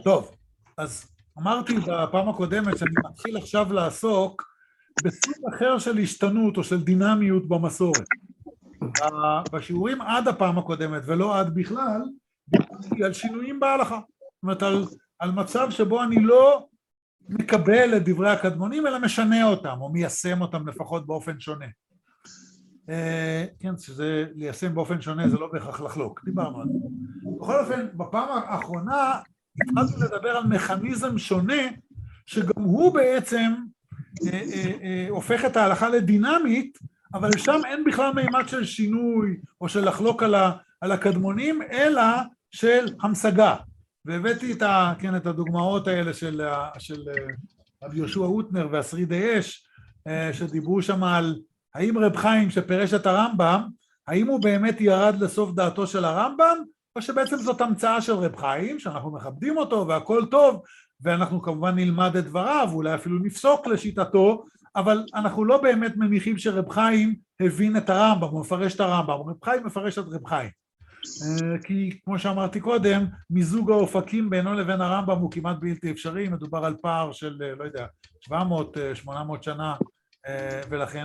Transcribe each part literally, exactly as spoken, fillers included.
טוב, אז אמרתי בפעם הקודמת שאני מתחיל עכשיו לעסוק בסוג אחר של השתנות או של דינמיות במסורת. בשיעורים עד הפעם הקודמת ולא עד בכלל, דיברתי על שינויים בהלכה. זאת אומרת, על, על מצב שבו אני לא מקבל את דברי הקדמונים, אלא משנה אותם, או מיישם אותם לפחות באופן שונה. כן, שזה ליישם באופן שונה, זה לא בהכרח לחלוק, דיברנו על זה. בכל אופן, בפעם האחרונה התחלתי לדבר על מכניזם שונה, שגם הוא בעצם אה, אה, אה, הופך את ההלכה לדינמית, אבל שם אין בכלל מימד של שינוי, או של לחלוק על, ה, על הקדמונים, אלא של המשגה. והבאתי את, ה, כן, את הדוגמאות האלה של, של רבי יהושע הוטנר והשרידי אש, שדיברו שם על האם רב חיים שפרש את הרמב"ם, האם הוא באמת ירד לסוף דעתו של הרמב"ם, או שבעצם זאת המצאה של רב חיים, שאנחנו מכבדים אותו והכל טוב, ואנחנו כמובן נלמד את דבריו, ואולי אפילו נפסוק לשיטתו, אבל אנחנו לא באמת מניחים שרב חיים הבין את הרמב"ם, הוא מפרש את הרמב"ם, רב חיים מפרש את רב חיים. כי כמו שאמרתי קודם, מיזוג האופקים בינו לבין הרמב"ם הוא כמעט בלתי אפשרי, מדובר על פער של, לא יודע, שבע מאות שמונה מאות שנה, ולכן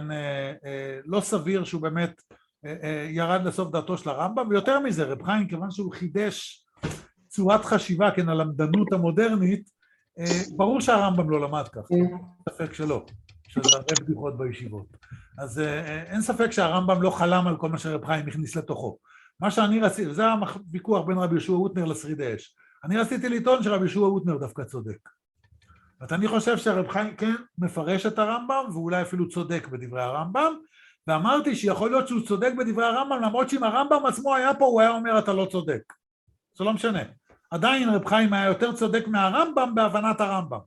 לא סביר שהוא באמת ירד לסוף דעתו של הרמב"ם, ויותר מזה, רב חיים, כיוון שהוא חידש צורת חשיבה, כן, הלמדנות המודרנית, ברור שהרמב"ם לא למד כך, אין ספק שלא, שזה הרבה בדיחות בישיבות. אז אין ספק שהרמב"ם לא חלם על כל מה שרב חיים הכניס לתוכו. מה שאני רציתי, וזה הוויכוח בין רבי יהושע הוטנר לשרידי אש, אני רציתי לטעון שרבי יהושע הוטנר דווקא צודק. ואני חושב שהרב חיים כן מפרש את הרמב"ם, ואולי אפילו צודק בדברי הרמב"ם, ואמרתי שיכול להיות שהוא צודק בדברי הרמב"ם, למרות שאם הרמב"ם עצמו היה פה, הוא היה אומר אתה לא צודק. זה לא משנה. עדיין רב חיים היה יותר צודק מהרמב"ם בהבנת הרמב"ם.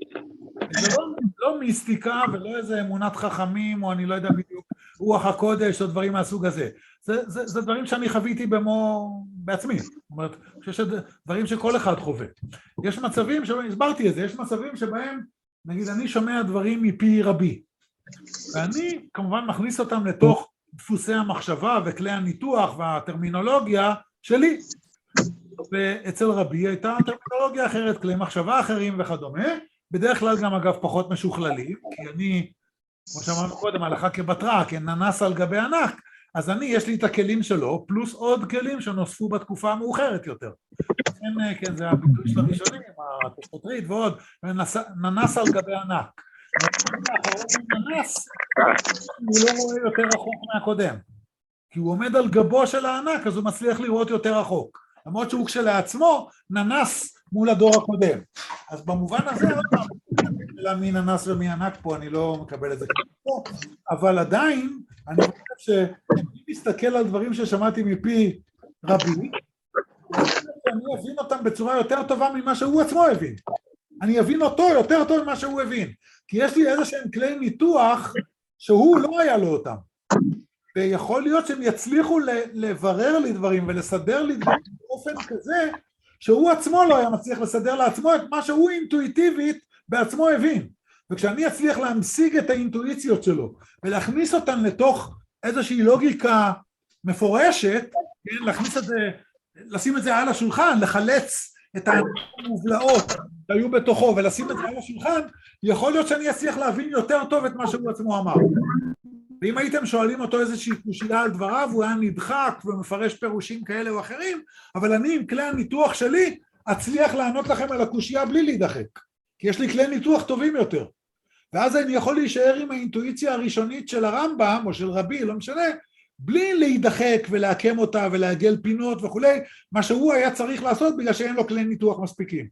זה לא, לא מיסטיקה ולא איזה אמונת חכמים, או אני לא יודע בדיוק, רוח הקודש או דברים מהסוג הזה. זה, זה, זה דברים שאני חוויתי במו, בעצמי. זאת אומרת, שיש דברים שכל אחד חווה. יש מצבים, שבהם, הסברתי את זה, יש מצבים שבהם, נגיד, אני שומע דברים מפי רבי, ואני כמובן מכניס אותם לתוך דפוסי המחשבה וכלי הניתוח והטרמינולוגיה שלי. ואצל רבי הייתה טרמינולוגיה אחרת, כלי מחשבה אחרים וכדומה, בדרך כלל גם אגב פחות משוכללים, כי אני, כמו שאמרנו קודם, הלכה כבטרה, כננס על גבי ענק, אז אני, יש לי את הכלים שלו, פלוס עוד כלים שנוספו בתקופה המאוחרת יותר. כן, כן, זה הביטוי של הראשונים, התוספותרית ועוד, ננס על גבי ענק. ננס, הוא לא רואה יותר רחוק מהקודם, כי הוא עומד על גבו של הענק, אז הוא מצליח לראות יותר רחוק. למרות שהוא כשלעצמו ננס מול הדור הקודם. אז במובן הזה, לא מי ננס ומי ענק פה, אני לא מקבל את זה כמו, אבל עדיין, אני חושב שאני מסתכל על דברים ששמעתי מפי רבי, אני אבין אותם בצורה יותר טובה ממה שהוא עצמו הבין. אני אבין אותו יותר טוב ממה שהוא הבין. כי יש לי איזה שהם כלי ניתוח שהוא לא היה לו אותם. ויכול להיות שהם יצליחו לברר לי דברים ולסדר לי דברים באופן כזה, שהוא עצמו לא היה מצליח לסדר לעצמו את מה שהוא אינטואיטיבית בעצמו הבין. וכשאני אצליח להמשיג את האינטואיציות שלו, ולהכניס אותן לתוך איזושהי לוגיקה מפורשת, כן, להכניס את זה, לשים את זה על השולחן, לחלץ את המובלעות שהיו בתוכו, ולשים את זה על השולחן, יכול להיות שאני אצליח להבין יותר טוב את מה שהוא עצמו אמר. ואם הייתם שואלים אותו איזושהי קושייה על דבריו, הוא היה נדחק ומפרש פירושים כאלה או אחרים, אבל אני עם כלי הניתוח שלי אצליח לענות לכם על הקושייה בלי להידחק, כי יש לי כלי ניתוח טובים יותר. ואז אני יכול להישאר עם האינטואיציה הראשונית של הרמב"ם או של רבי, לא משנה, בלי להידחק ולהקם אותה ולעגל פינות וכולי, מה שהוא היה צריך לעשות בגלל שאין לו כלי ניתוח מספיקים.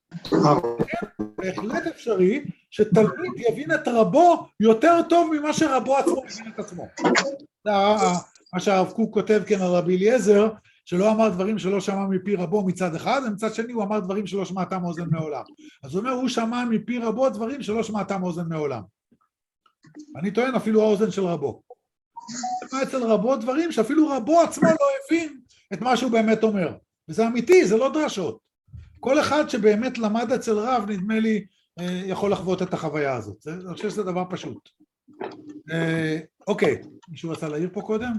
בהחלט אפשרי שתלמיד יבין את רבו יותר טוב ממה שרבו עצמו יבין את עצמו. מה שהרב קוק כותב כן על רבי אליעזר, שלא אמר דברים שלא שמע מפי רבו מצד אחד, ומצד שני הוא אמר דברים שלא שמעתם אוזן מעולם. אז הוא אומר, הוא שמע מפי רבו דברים שלא שמעתם אוזן מעולם. אני טוען אפילו האוזן של רבו. שמע אצל רבו דברים שאפילו רבו עצמו לא הבין את מה שהוא באמת אומר. וזה אמיתי, זה לא דרשות. כל אחד שבאמת למד אצל רב, נדמה לי, יכול לחוות את החוויה הזאת. אני חושב שזה דבר פשוט. אוקיי, מישהו רצה להעיר פה קודם?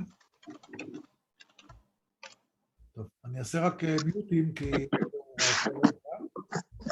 טוב, אני אעשה רק מיוטים, כי...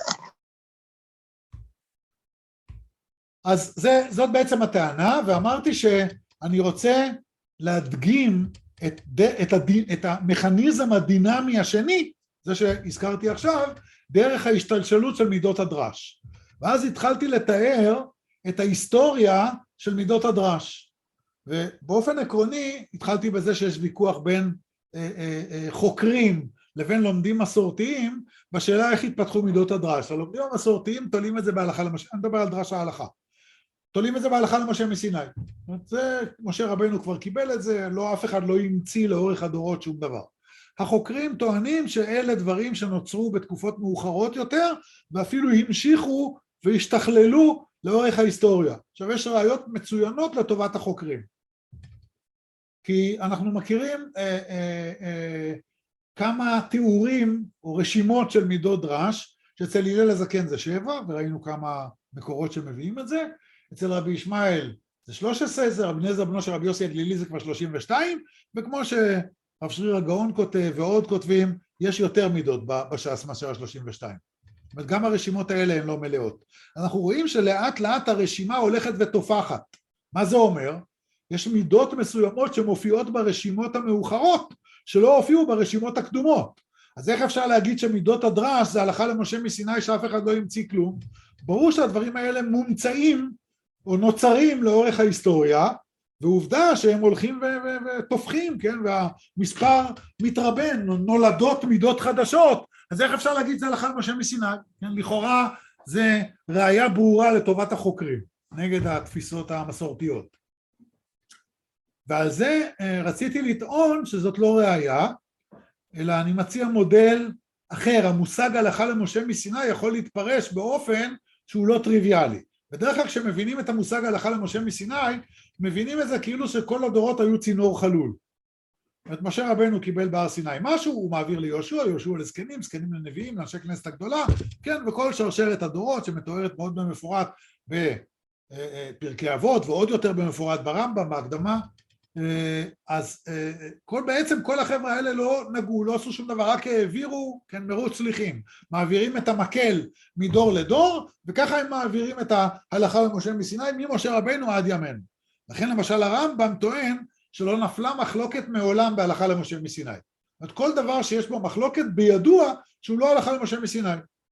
אז זה, זאת בעצם הטענה, ואמרתי שאני רוצה להדגים את, את, הדין, את המכניזם הדינמי השני, זה שהזכרתי עכשיו, דרך ההשתלשלות של מידות הדרש. ואז התחלתי לתאר את ההיסטוריה של מידות הדרש. ובאופן עקרוני התחלתי בזה שיש ויכוח בין אה, אה, אה, חוקרים לבין לומדים מסורתיים, בשאלה איך התפתחו מידות הדרש. הלומדים המסורתיים תולים את זה בהלכה למשה, אני מדבר על דרש ההלכה. תולים את זה בהלכה למשה מסיני. זה, משה רבנו כבר קיבל את זה, לא, אף אחד לא ימציא לאורך הדורות שום דבר. החוקרים טוענים שאלה דברים שנוצרו בתקופות מאוחרות יותר, ואפילו המשיכו והשתכללו לאורך ההיסטוריה. עכשיו יש ראיות מצוינות לטובת החוקרים. כי אנחנו מכירים אה, אה, אה, כמה תיאורים או רשימות של מידות דרש, שאצל הלל הזקן זה שבע, וראינו כמה מקורות שמביאים את זה, אצל רבי ישמעאל זה שלוש עשרה, זה רבי אליעזר בנו של רבי יוסי הגלילי זה כבר שלושים ושתיים, וכמו שרב שריר הגאון כותב ועוד כותבים, יש יותר מידות בש"ס מאשר ה-שלושים ושתיים. זאת אומרת, גם הרשימות האלה הן לא מלאות. אנחנו רואים שלאט לאט הרשימה הולכת ותופחת. מה זה אומר? יש מידות מסוימות שמופיעות ברשימות המאוחרות, שלא הופיעו ברשימות הקדומות. אז איך אפשר להגיד שמידות הדרש זה הלכה למשה מסיני שאף אחד לא ימציא כלום? ברור שהדברים האלה מומצאים או נוצרים לאורך ההיסטוריה, ועובדה שהם הולכים ותופחים, כן? והמספר מתרבן, נולדות מידות חדשות, אז איך אפשר להגיד זה הלכה למשה מסיני? כן? לכאורה זה ראיה ברורה לטובת החוקרים, נגד התפיסות המסורתיות. ועל זה רציתי לטעון שזאת לא ראיה, אלא אני מציע מודל אחר. המושג הלכה למשה מסיני יכול להתפרש באופן שהוא לא טריוויאלי. בדרך כלל כשמבינים את המושג הלכה למשה מסיני, מבינים את זה כאילו שכל הדורות היו צינור חלול. את משה רבנו קיבל בהר סיני משהו, הוא מעביר ליהושע, יהושע לזקנים, זקנים לנביאים, לאנשי כנסת הגדולה, כן, וכל שרשרת הדורות שמתוארת מאוד במפורט בפרקי אבות, ועוד יותר במפורט ברמב"ם, בהקדמה. אז כל, בעצם כל החבר'ה האלה לא נגעו, לא עשו שום דבר, רק העבירו, כן, מרוץ שליחים, מעבירים את המקל מדור לדור, וככה הם מעבירים את ההלכה למשה מסיני, ממשה רבנו עד ימינו. לכן למשל הרמב"ם טוען שלא נפלה מחלוקת מעולם בהלכה למשה מסיני. זאת אומרת, כל דבר שיש בו מחלוקת בידוע שהוא לא הלכה למשה מסיני.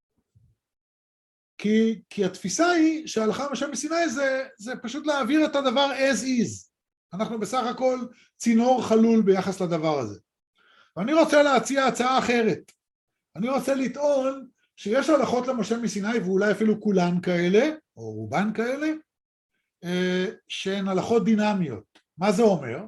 כי, כי התפיסה היא שההלכה למשה מסיני זה, זה פשוט להעביר את הדבר as is. אנחנו בסך הכל צינור חלול ביחס לדבר הזה. ואני רוצה להציע הצעה אחרת. אני רוצה לטעון שיש הלכות למשה מסיני, ואולי אפילו כולן כאלה, או רובן כאלה, שהן הלכות דינמיות. מה זה אומר?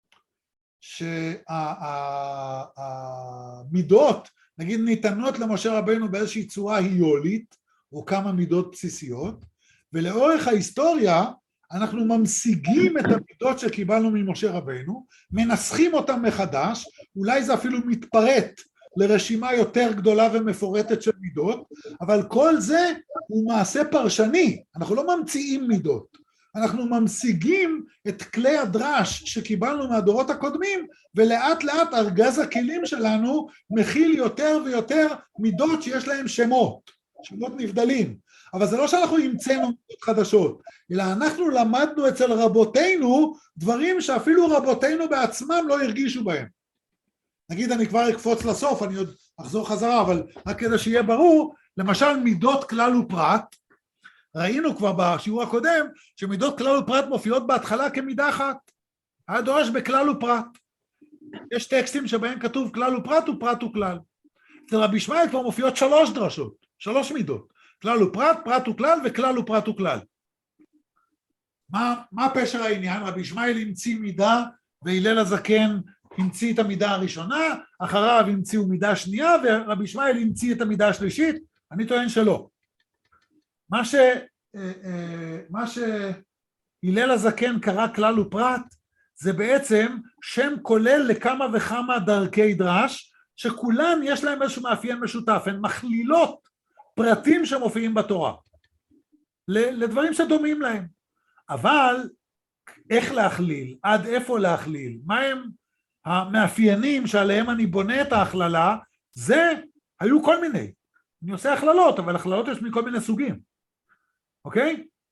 שהמידות, נגיד, ניתנות למשה רבנו באיזושהי צורה היולית, או כמה מידות בסיסיות, ולאורך ההיסטוריה, אנחנו ממשיגים את המידות שקיבלנו ממשה רבנו, מנסחים אותם מחדש, אולי זה אפילו מתפרט לרשימה יותר גדולה ומפורטת של מידות, אבל כל זה הוא מעשה פרשני, אנחנו לא ממציאים מידות, אנחנו ממשיגים את כלי הדרש שקיבלנו מהדורות הקודמים, ולאט לאט ארגז הכלים שלנו מכיל יותר ויותר מידות שיש להם שמות, שמות נבדלים. אבל זה לא שאנחנו המצאנו מידות חדשות, אלא אנחנו למדנו אצל רבותינו דברים שאפילו רבותינו בעצמם לא הרגישו בהם. נגיד, אני כבר אקפוץ לסוף, אני עוד אחזור חזרה, אבל רק כדי שיהיה ברור, למשל מידות כלל ופרט, ראינו כבר בשיעור הקודם, שמידות כלל ופרט מופיעות בהתחלה כמידה אחת, היה דורש בכלל ופרט. יש טקסטים שבהם כתוב כלל ופרט ופרט וכלל. אצל רבי ישמעאל כבר מופיעות שלוש דרשות, שלוש מידות. כלל ופרט, פרט וכלל, וכלל ופרט וכלל. מה, מה פשר העניין? רבי ישמעאל המציא מידה, והלל הזקן המציא את המידה הראשונה, אחריו המציאו מידה שנייה, ורבי ישמעאל המציא את המידה השלישית. אני טוען שלא. מה ש, מה שהלל הזקן קרא כלל ופרט, זה בעצם שם כולל לכמה וכמה דרכי דרש, שכולן יש להם איזשהו מאפיין משותף, הן מכלילות פרטים שמופיעים בתורה, לדברים שדומים להם. אבל איך להכליל, עד איפה להכליל, מה הם המאפיינים שעליהם אני בונה את ההכללה, זה היו כל מיני. אני עושה הכללות, אבל הכללות יש מכל מיני סוגים. אוקיי?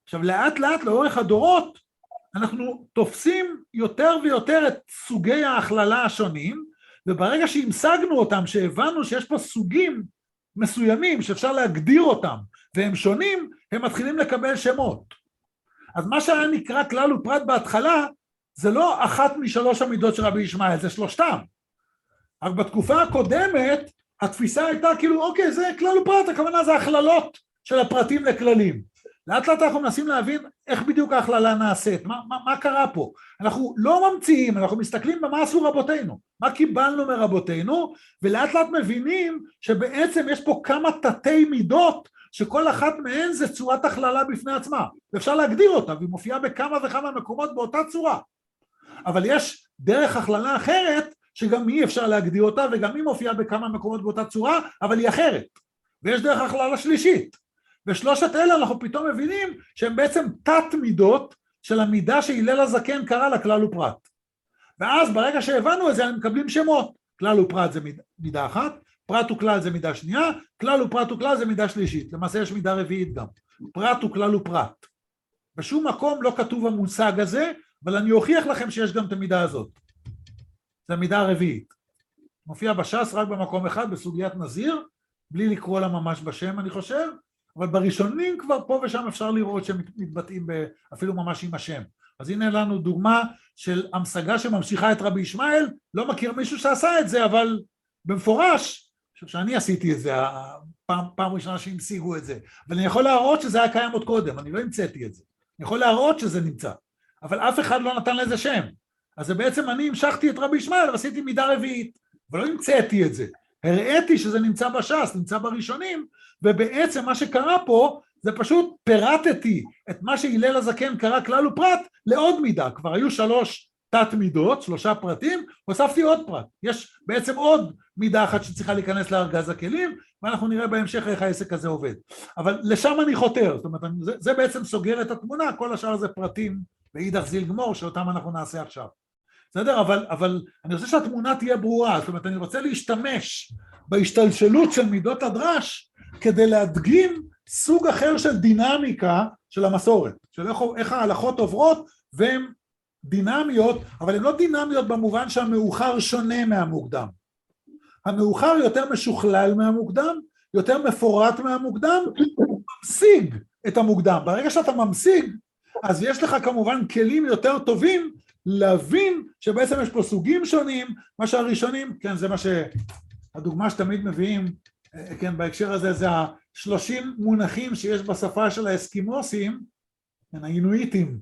עכשיו לאט לאט לאורך הדורות אנחנו תופסים יותר ויותר את סוגי ההכללה השונים, וברגע שהמשגנו אותם, שהבנו שיש פה סוגים מסוימים שאפשר להגדיר אותם והם שונים, הם מתחילים לקבל שמות. אז מה שהיה נקרא כלל ופרט בהתחלה זה לא אחת משלוש המידות של רבי ישמעאל, זה שלושתם. רק בתקופה הקודמת התפיסה הייתה כאילו אוקיי, זה כלל ופרט, הכוונה זה הכללות של הפרטים לכללים. לאט לאט אנחנו מנסים להבין איך בדיוק ההכללה נעשית, מה, מה, מה קרה פה. אנחנו לא ממציאים, אנחנו מסתכלים במה עשו רבותינו, מה קיבלנו מרבותינו, ולאט לאט מבינים שבעצם יש פה כמה תתי מידות, שכל אחת מהן זה צורת הכללה בפני עצמה, ואפשר להגדיר אותה, והיא מופיעה בכמה וכמה מקומות באותה צורה. אבל יש דרך הכללה אחרת, שגם היא אפשר להגדיר אותה, וגם היא מופיעה בכמה מקומות באותה צורה, אבל היא אחרת. ויש דרך הכללה שלישית. ושלושת אלה אנחנו פתאום מבינים שהם בעצם תת מידות של המידה שהלל הזקן קרא לה כלל ופרט. ואז ברגע שהבנו את זה הם מקבלים שמות. כלל ופרט זה מידה, מידה אחת, פרט וכלל זה מידה שנייה, כלל ופרט וכלל זה מידה שלישית. למעשה יש מידה רביעית גם. פרט וכלל ופרט. בשום מקום לא כתוב המושג הזה, אבל אני אוכיח לכם שיש גם את המידה הזאת. זה המידה הרביעית. מופיע בש"ס רק במקום אחד בסוגיית נזיר, בלי לקרוא לה ממש בשם אני חושב, אבל בראשונים כבר פה ושם אפשר לראות שהם מתבטאים אפילו ממש עם השם. אז הנה לנו דוגמה של המשגה שממשיכה את רבי ישמעאל, לא מכיר מישהו שעשה את זה, אבל במפורש, אני חושב שאני עשיתי את זה, פעם, פעם ראשונה שהמשיגו את זה, אבל אני יכול להראות שזה היה קיים עוד קודם, אני לא המצאתי את זה, אני יכול להראות שזה נמצא, אבל אף אחד לא נתן לזה שם, אז זה בעצם אני המשכתי את רבי ישמעאל ועשיתי מידה רביעית, ולא המצאתי את זה, הראיתי שזה נמצא בש"ס, נמצא בראשונים, ובעצם מה שקרה פה זה פשוט פירטתי את מה שהלל הזקן קרא כלל ופרט לעוד מידה, כבר היו שלוש תת מידות, שלושה פרטים, הוספתי עוד פרט, יש בעצם עוד מידה אחת שצריכה להיכנס לארגז הכלים, ואנחנו נראה בהמשך איך העסק הזה עובד, אבל לשם אני חותר, זאת אומרת זה, זה בעצם סוגר את התמונה, כל השאר זה פרטים ואידך זיל גמור שאותם אנחנו נעשה עכשיו, בסדר? אבל, אבל אני רוצה שהתמונה תהיה ברורה, זאת אומרת אני רוצה להשתמש בהשתלשלות של מידות הדרש, כדי להדגים סוג אחר של דינמיקה של המסורת, של איך, איך ההלכות עוברות, והן דינמיות, אבל הן לא דינמיות במובן שהמאוחר שונה מהמוקדם. המאוחר יותר משוכלל מהמוקדם, יותר מפורט מהמוקדם, הוא ממשיג את המוקדם. ברגע שאתה ממשיג, אז יש לך כמובן כלים יותר טובים להבין שבעצם יש פה סוגים שונים, מה שהראשונים, כן, זה מה שהדוגמה שתמיד מביאים, כן, בהקשר הזה זה השלושים מונחים שיש בשפה של האסקימוסים, האינואיטים,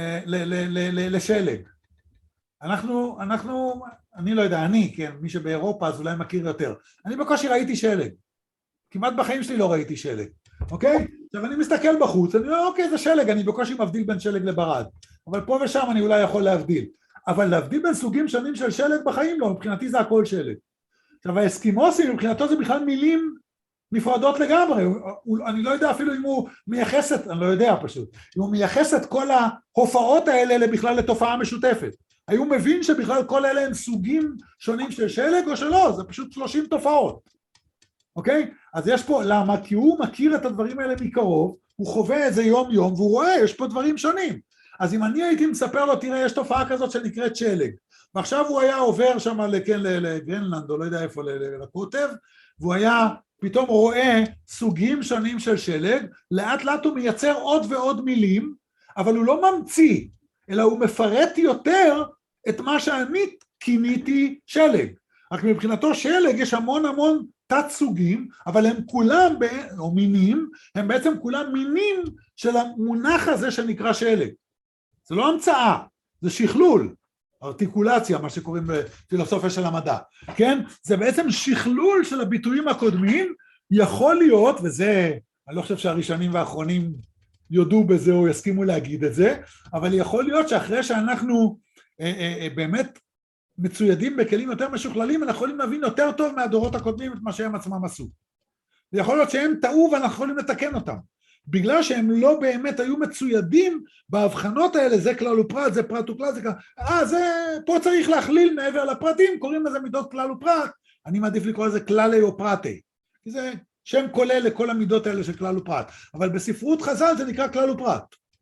לשלג. אנחנו, אנחנו, אני לא יודע, אני, כן, מי שבאירופה אז אולי מכיר יותר. אני בקושי ראיתי שלג. כמעט בחיים שלי לא ראיתי שלג. אוקיי? עכשיו אני מסתכל בחוץ, אני אומר, אוקיי, זה שלג, אני בקושי מבדיל בין שלג לברד. אבל פה ושם אני אולי יכול להבדיל. אבל להבדיל בין סוגים שונים של שלג בחיים לא, מבחינתי זה הכל שלג. עכשיו האסקימוסים מבחינתו זה בכלל מילים נפרדות לגמרי, אני לא יודע אפילו אם הוא מייחס את, אני לא יודע פשוט, אם הוא מייחס את כל ההופעות האלה בכלל לתופעה משותפת, היו מבין שבכלל כל אלה הם סוגים שונים של שלג או שלא, זה פשוט שלושים תופעות, אוקיי? אז יש פה, למה? כי הוא מכיר את הדברים האלה מקרוב, הוא חווה את זה יום יום והוא רואה, יש פה דברים שונים, אז אם אני הייתי מספר לו, תראה, יש תופעה כזאת שנקראת שלג, ועכשיו הוא היה עובר שם לגרנלנד, או לא יודע איפה, לקוטב, והוא היה פתאום רואה סוגים שונים של שלג, לאט לאט הוא מייצר עוד ועוד מילים, אבל הוא לא ממציא, אלא הוא מפרט יותר את מה שאני כיניתי שלג. רק מבחינתו שלג יש המון המון תת סוגים, אבל הם כולם, או מינים, הם בעצם כולם מינים של המונח הזה שנקרא שלג. זה לא המצאה, זה שכלול. ארטיקולציה, מה שקוראים בפילוסופיה של המדע, כן? זה בעצם שכלול של הביטויים הקודמים, יכול להיות, וזה, אני לא חושב שהראשונים והאחרונים יודו בזה או יסכימו להגיד את זה, אבל יכול להיות שאחרי שאנחנו אה, אה, באמת מצוידים בכלים יותר משוכללים, אנחנו יכולים להבין יותר טוב מהדורות הקודמים את מה שהם עצמם עשו. ויכול להיות שהם טעו ואנחנו יכולים לתקן אותם. בגלל שהם לא באמת היו מצוידים בהבחנות האלה, זה כלל ופרט, זה פרט וכלל, זה כלל, אה, זה, פה צריך להכליל מעבר לפרטים, קוראים לזה מידות כלל ופרט, אני מעדיף לקרוא לזה כללי או פרטי, כי זה שם כולל לכל המידות האלה של כלל ופרט, אבל בספרות חז"ל זה נקרא כלל ופרט,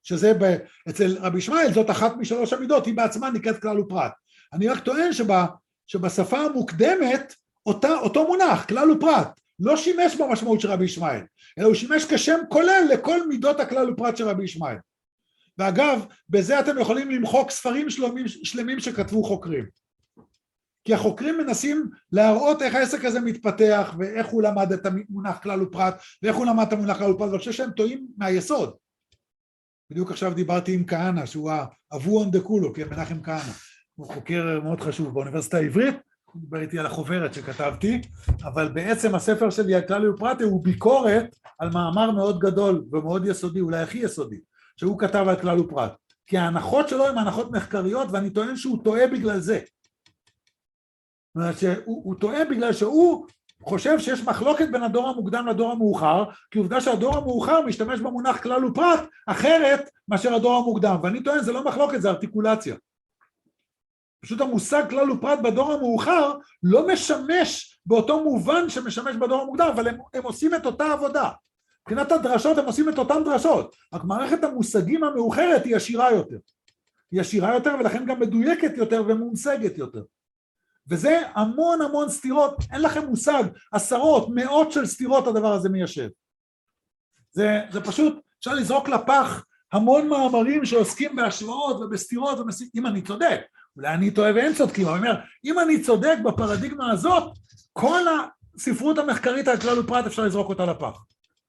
שזה ב, אצל רבי ישמעאל זאת אחת משלוש המידות, היא בעצמה נקראת כלל ופרט. אני רק טוען שבה, שבשפה המוקדמת, אותה, אותו מונח, כלל ופרט, לא שימש במשמעות של רבי ישמעאל, אלא הוא שימש כשם כולל לכל מידות הכלל ופרט של רבי ישמעאל. ואגב, בזה אתם יכולים למחוק ספרים שלמים, שלמים שכתבו חוקרים. כי החוקרים מנסים להראות איך העסק הזה מתפתח, ואיך הוא למד את המונח כלל ופרט, ואיך הוא למד את המונח כלל ופרט, ואני חושב שהם טועים מהיסוד. בדיוק עכשיו דיברתי עם כהנא, שהוא האבון דכולו, כן, מנחם כהנא. הוא חוקר מאוד חשוב באוניברסיטה העברית, הוא דיבר איתי על החוברת שכתבתי, אבל בעצם הספר שלי, הכלל ופרט, הוא ביקורת על מאמר מאוד גדול ומאוד יסודי, אולי הכי יסודי, שהוא כתב על כלל ופרט. כי ההנחות שלו הן הנחות מחקריות, ואני טוען שהוא טועה בגלל זה. זאת אומרת שהוא הוא טועה בגלל שהוא חושב שיש מחלוקת בין הדור המוקדם לדור המאוחר, כי עובדה שהדור המאוחר משתמש במונח כלל ופרט אחרת מאשר הדור המוקדם, ואני טוען זה לא מחלוקת, זה ארטיקולציה. פשוט המושג כלל ופרט בדור המאוחר לא משמש באותו מובן שמשמש בדור המוקדם, אבל הם, הם עושים את אותה עבודה. מבחינת הדרשות הם עושים את אותן דרשות, רק מערכת המושגים המאוחרת היא עשירה יותר. היא עשירה יותר ולכן גם מדויקת יותר ומומשגת יותר. וזה המון המון סתירות, אין לכם מושג, עשרות, מאות של סתירות הדבר הזה מיישב. זה, זה פשוט, אפשר לזרוק לפח המון מאמרים שעוסקים בהשוואות ובסתירות, ומס... אם אני צודק, אולי אני טועה ואין צודקים, אבל אני אומר, אם אני צודק בפרדיגמה הזאת, כל הספרות המחקרית על כלל ופרט אפשר לזרוק אותה לפח.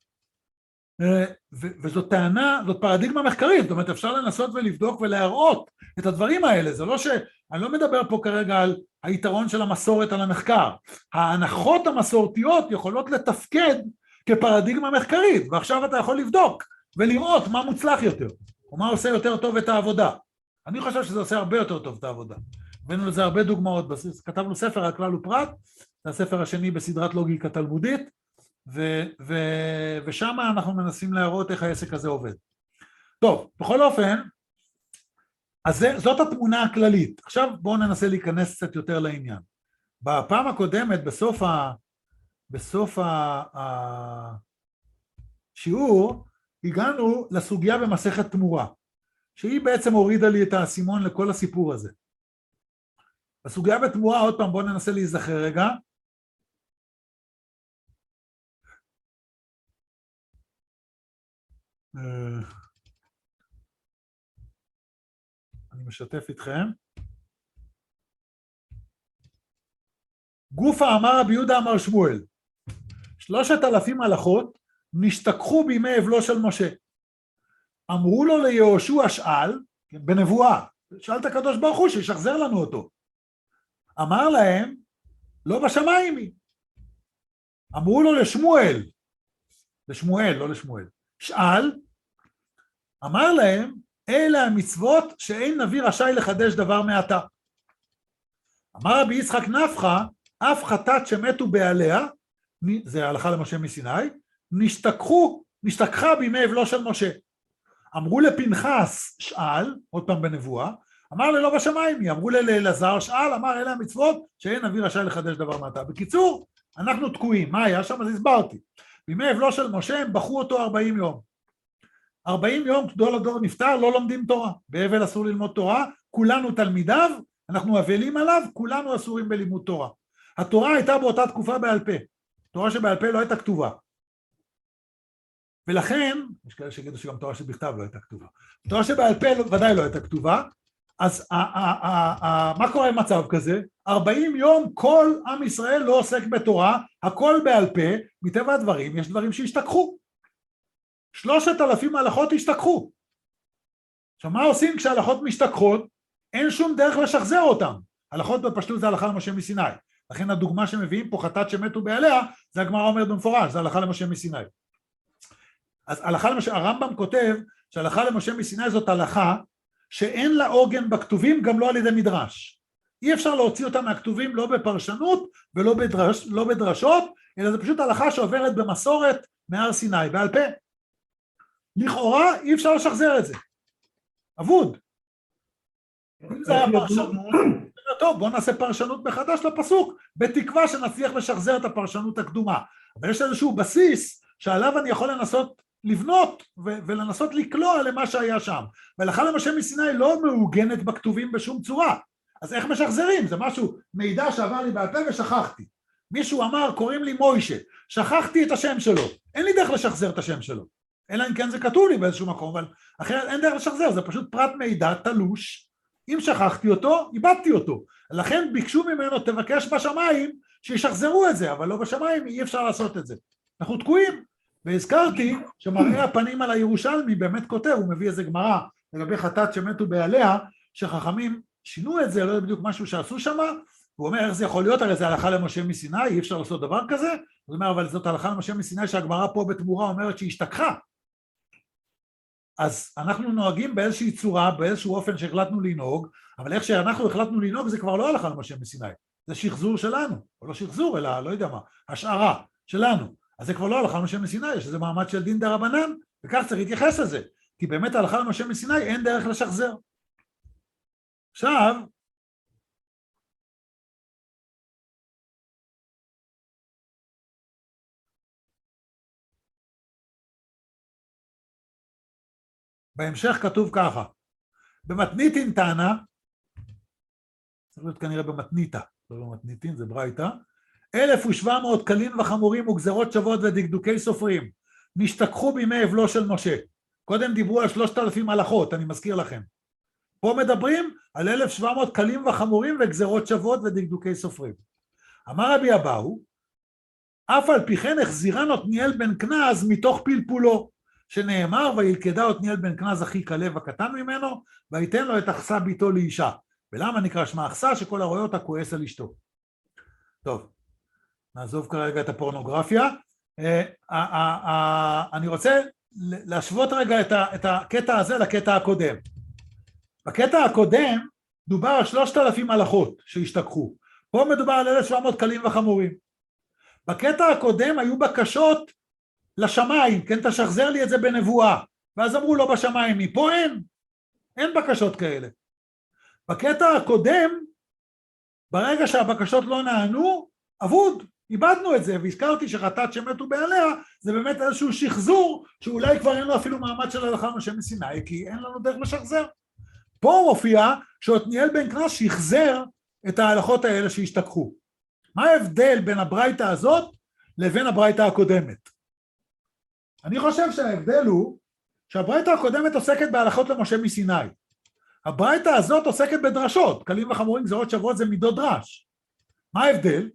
ו- וזאת טענה, זאת פרדיגמה מחקרית, זאת אומרת אפשר לנסות ולבדוק ולהראות את הדברים האלה, זה לא ש... אני לא מדבר פה כרגע על היתרון של המסורת על המחקר, ההנחות המסורתיות יכולות לתפקד כפרדיגמה מחקרית, ועכשיו אתה יכול לבדוק ולראות מה מוצלח יותר, או מה עושה יותר טוב את העבודה. אני חושב שזה עושה הרבה יותר טוב את העבודה, הבאנו לזה הרבה דוגמאות, כתבנו ספר על כלל ופרט, זה הספר השני בסדרת לוגיקה תלמודית, ו- ו- ושם אנחנו מנסים להראות איך העסק הזה עובד. טוב, בכל אופן, אז זה, זאת התמונה הכללית. עכשיו בואו ננסה להיכנס קצת יותר לעניין. בפעם הקודמת, בסוף, ה, בסוף ה, השיעור, הגענו לסוגיה במסכת תמורה, שהיא בעצם הורידה לי את האסימון לכל הסיפור הזה. הסוגיה בתמורה, עוד פעם בואו ננסה להיזכר רגע, אני משתף איתכם. גופה אמר רבי יהודה אמר שמואל, שלושת אלפים הלכות נשתכחו בימי אבלו של משה. אמרו לו ליהושע שאל, בנבואה, שאל את הקדוש ברוך הוא שישחזר לנו אותו. אמר להם, לא בשמיים היא. אמרו לו לשמואל, לשמואל, לא לשמואל, שאל, אמר להם, אלה המצוות שאין נביא רשאי לחדש דבר מעתה. אמר רבי יצחק נפחא, אף חטאת שמתו בעליה, זה הלכה למשה מסיני, נשתכחו, נשתכחה בימי אבלו של משה. אמרו לפנחס שאל, עוד פעם בנבואה, אמר ללא בשמיים היא, אמרו לאלעזר שאל, אמר אלה המצוות שאין נביא רשאי לחדש דבר מעתה. בקיצור, אנחנו תקועים, מה היה שם? אז הסברתי. בימי אבלו של משה הם בחו אותו ארבעים יום. ארבעים יום גדול הדור נפטר, לא לומדים תורה. באבל אסור ללמוד תורה, כולנו תלמידיו, אנחנו אבלים עליו, כולנו אסורים בלימוד תורה. התורה הייתה באותה תקופה בעל פה. תורה שבעל פה לא הייתה כתובה. ולכן, יש כאלה שגידו שגם תורה שבכתב לא הייתה כתובה. תורה שבעל פה ודאי לא הייתה כתובה, אז מה קורה עם מצב כזה? ארבעים יום כל עם ישראל לא עוסק בתורה, הכל בעל פה, מטבע הדברים, יש דברים שהשתכחו. שלושת אלפים הלכות השתכחו. עכשיו מה עושים כשהלכות משתכחות? אין שום דרך לשחזר אותם. הלכות בפשטות זה הלכה למשה מסיני. לכן הדוגמה שמביאים פה חטאת שמתו בעליה, זה הגמרא אומרת במפורש, זה הלכה למשה מסיני. אז הלכה למשה, הרמב"ם כותב שההלכה למשה מסיני זאת הלכה שאין לה עוגן בכתובים, גם לא על ידי מדרש. אי אפשר להוציא אותה מהכתובים לא בפרשנות ולא בדרש, לא בדרשות, אלא זה פשוט הלכה שעוברת במסורת מהר סיני, בעל פה. לכאורה אי אפשר לשחזר את זה. אבוד. אם זה היה פרשנות, טוב, בוא נעשה פרשנות מחדש לפסוק, בתקווה שנצליח לשחזר את הפרשנות הקדומה. אבל יש איזשהו בסיס שעליו אני יכול לנסות לבנות ו- ולנסות לקלוע למה שהיה שם. והלכה למשה מסיני לא מעוגנת בכתובים בשום צורה. אז איך משחזרים? זה משהו, מידע שעבר לי בעל פה ושכחתי. מישהו אמר, קוראים לי מוישה, שכחתי את השם שלו. אין לי דרך לשחזר את השם שלו. אלא אם כן זה כתוב לי באיזשהו מקום, אבל אחרת אין דרך לשחזר, זה פשוט פרט מידע תלוש. אם שכחתי אותו, איבדתי אותו. לכן ביקשו ממנו, תבקש בשמיים, שישחזרו את זה, אבל לא בשמיים, אי אפשר לעשות את זה. אנחנו תקועים. והזכרתי שמראה הפנים על הירושלמי באמת כותב, הוא מביא איזה גמרא לגבי חטאת שמתו בעליה, שחכמים שינו את זה, לא יודע בדיוק משהו שעשו שם, הוא אומר איך זה יכול להיות, הרי זה הלכה למשה מסיני, אי אפשר לעשות דבר כזה, הוא אומר אבל זאת הלכה למשה מסיני שהגמרא פה בתמורה אומרת שהיא השתכחה. אז אנחנו נוהגים באיזושהי צורה, באיזשהו אופן שהחלטנו לנהוג, אבל איך שאנחנו החלטנו לנהוג זה כבר לא הלכה למשה מסיני, זה שחזור שלנו, או לא שחזור אלא לא יודע מה, השערה שלנו. אז זה כבר לא הלכה למשה מסיני, יש איזה מעמד של דין דרבנן, וכך צריך להתייחס לזה, כי באמת ההלכה למשה מסיני אין דרך לשחזר. עכשיו, בהמשך כתוב ככה, במתניתין תנא, צריך להיות כנראה במתניתא, לא במתניתין, זה ברייתא, אלף ושבע מאות כלים וחמורים וגזרות שוות ודקדוקי סופרים, נשתכחו בימי אבלו של משה. קודם דיברו על שלושת אלפים הלכות, אני מזכיר לכם. פה מדברים על אלף ושבע מאות כלים וחמורים וגזרות שוות ודקדוקי סופרים. אמר רבי אבאו, אף על פי כן החזירן עתניאל בן כנז מתוך פלפולו, שנאמר וילכדה עתניאל בן כנז אחי כלב הקטן ממנו, ויתן לו את אכסה ביתו לאישה. ולמה נקרא שמה אכסה? שכל הרואה אותה כועס על אשתו. טוב, נעזוב כרגע את הפורנוגרפיה. אני רוצה להשוות רגע את הקטע הזה לקטע הקודם. בקטע הקודם דובר על שלושת אלפים הלכות שהשתכחו. פה מדובר על אלף ושבע מאות כלים וחמורים. בקטע הקודם היו בקשות לשמיים, כן, תשחזר לי את זה בנבואה. ואז אמרו לו בשמיים, מפה אין, אין בקשות כאלה. בקטע הקודם, ברגע שהבקשות לא נענו, אבוד, איבדנו את זה, והזכרתי שחטאת שמתו בעליה, זה באמת איזשהו שחזור, שאולי כבר אין לו אפילו מעמד של הלכה למשה מסיני, כי אין לנו דרך לשחזר. פה מופיע שעתניאל בן כנז שחזר את ההלכות האלה שהשתכחו. מה ההבדל בין הברייתא הזאת לבין הברייתא הקודמת? אני חושב שההבדל הוא שהברייתא הקודמת עוסקת בהלכות למשה מסיני. הברייתא הזאת עוסקת בדרשות, כלים וחמורים גזרות שוות זה מידות דרש. מה ההבדל?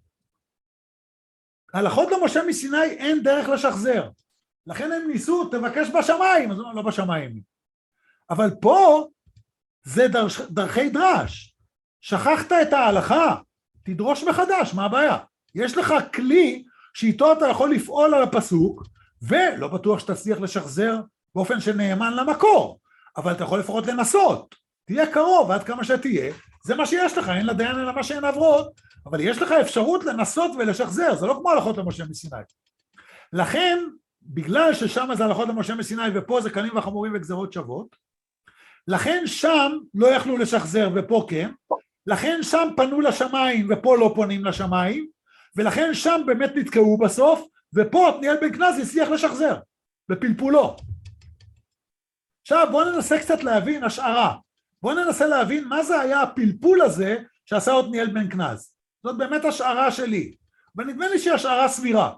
הלכות למשה מסיני אין דרך לשחזר, לכן הם ניסו, תבקש בשמיים, אז לא בשמיים. אבל פה זה דרש, דרכי דרש, שכחת את ההלכה, תדרוש מחדש, מה הבעיה? יש לך כלי שאיתו אתה יכול לפעול על הפסוק, ולא בטוח שתצליח לשחזר באופן שנאמן למקור, אבל אתה יכול לפחות לנסות, תהיה קרוב עד כמה שתהיה, זה מה שיש לך, אין לדיין אלא מה שאין עברות, אבל יש לך אפשרות לנסות ולשחזר, זה לא כמו הלכות למשה מסיני. לכן, בגלל ששם זה הלכות למשה מסיני ופה זה כלים וחמורים וגזרות שוות, לכן שם לא יכלו לשחזר ופה כן, לכן שם פנו לשמיים ופה לא פונים לשמיים, ולכן שם באמת נתקעו בסוף, ופה עתניאל בן כנז הצליח לשחזר, בפלפולו. עכשיו בואו ננסה קצת להבין השערה, בואו ננסה להבין מה זה היה הפלפול הזה שעשה עתניאל בן כנז. זאת באמת השערה שלי, ונדמה לי שהיא השערה סבירה.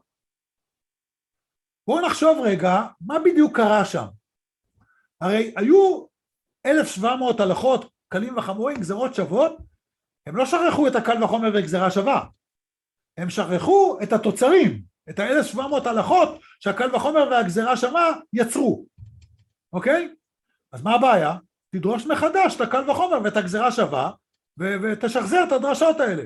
בואו נחשוב רגע מה בדיוק קרה שם. הרי היו אלף ושבע מאות הלכות, כלים וחמורים, גזרות שוות, הם לא שכחו את הקל וחומר וגזרה שווה, הם שכחו את התוצרים, את ה-אלף ושבע מאות הלכות שהקל וחומר והגזרה שווה יצרו. אוקיי? אז מה הבעיה? תדרוש מחדש את הקל וחומר ואת הגזרה שווה, ו- ותשחזר את הדרשות האלה.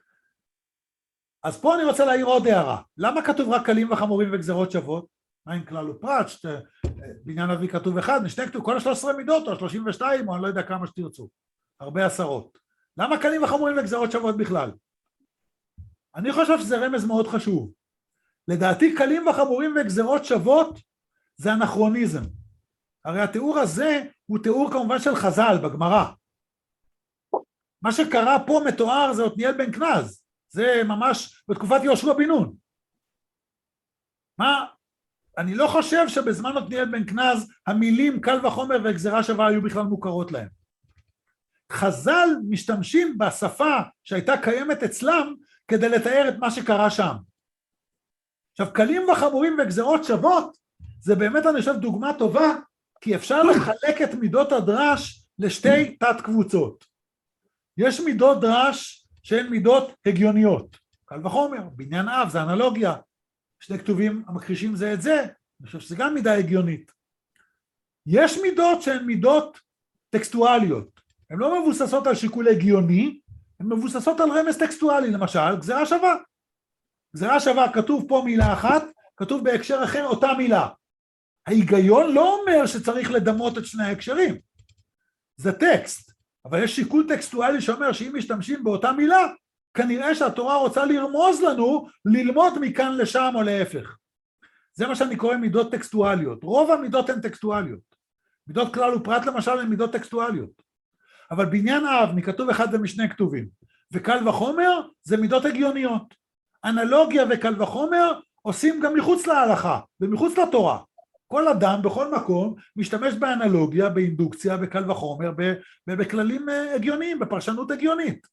אז פה אני רוצה להעיר עוד הערה. למה כתוב רק כלים וחמורים וגזרות שוות? מה עם כלל ופרט? בעניין אבי כתוב אחד, משנה כתוב כל ה-שלוש עשרה מידות, או שלושים ושתיים, או אני לא יודע כמה שתרצו. הרבה עשרות. למה כלים וחמורים וגזרות שוות בכלל? אני חושב שזה רמז מאוד חשוב. לדעתי כלים וחמורים וגזרות שוות זה אנכרוניזם. הרי התיאור הזה הוא תיאור כמובן של חז"ל בגמרא. מה שקרה פה מתואר זה עתניאל בן כנז. זה ממש בתקופת יהושע בן נון. מה? אני לא חושב שבזמן עתניאל בן כנז המילים קל וחומר וגזירה שווה היו בכלל מוכרות להם. חז"ל משתמשים בשפה שהייתה קיימת אצלם כדי לתאר את מה שקרה שם. עכשיו, קלים וחמורים וגזירות שוות, זה באמת אני חושב דוגמה טובה, כי אפשר לחלק את מידות הדרש לשתי תת קבוצות. יש מידות דרש שהן מידות הגיוניות, קל וחומר, בניין אב, זה אנלוגיה, שני כתובים המכחישים זה את זה, אני חושב שזה גם מידה הגיונית. יש מידות שהן מידות טקסטואליות, הן לא מבוססות על שיקול הגיוני, הן מבוססות על רמז טקסטואלי, למשל, גזירה שווה. גזירה שווה, כתוב פה מילה אחת, כתוב בהקשר אחר אותה מילה. ההיגיון לא אומר שצריך לדמות את שני ההקשרים, זה טקסט, אבל יש שיקול טקסטואלי שאומר שאם משתמשים באותה מילה, כנראה שהתורה רוצה לרמוז לנו ללמוד מכאן לשם או להפך. זה מה שאני קורא מידות טקסטואליות. רוב המידות הן טקסטואליות. מידות כלל ופרט למשל הן מידות טקסטואליות. אבל בניין אב מכתוב אחד ומשני כתובים, וקל וחומר זה מידות הגיוניות. אנלוגיה וקל וחומר עושים גם מחוץ להלכה ומחוץ לתורה. כל אדם בכל מקום משתמש באנלוגיה, באינדוקציה, בקל וחומר, בכללים הגיוניים, בפרשנות הגיונית.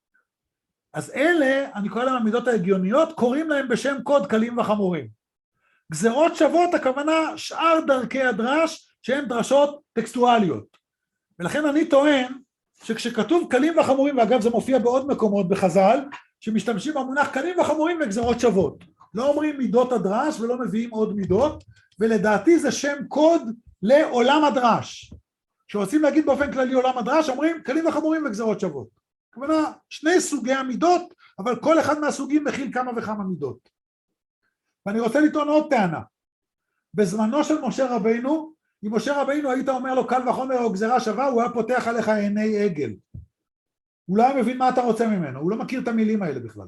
אז אלה, אני קורא להם המידות ההגיוניות, קוראים להם בשם קוד קלים וחמורים. גזירות שוות, הכוונה שאר דרכי הדרש שהן דרשות טקסטואליות. ולכן אני טוען שכשכתוב קלים וחמורים, ואגב זה מופיע בעוד מקומות בחז"ל, שמשתמשים במונח קלים וחמורים וגזירות שוות. לא אומרים מידות הדרש ולא מביאים עוד מידות, ולדעתי זה שם קוד לעולם הדרש. כשרוצים להגיד באופן כללי עולם הדרש, אומרים קלים וחמורים וגזירות שוות. כמובן, שני סוגי המידות, אבל כל אחד מהסוגים מכיל כמה וכמה מידות. ואני רוצה לטעון עוד טענה. בזמנו של משה רבינו, אם משה רבינו היית אומר לו קל וחומר או גזירה שווה, הוא היה פותח עליך עיני עגל. הוא לא היה מבין מה אתה רוצה ממנו, הוא לא מכיר את המילים האלה בכלל.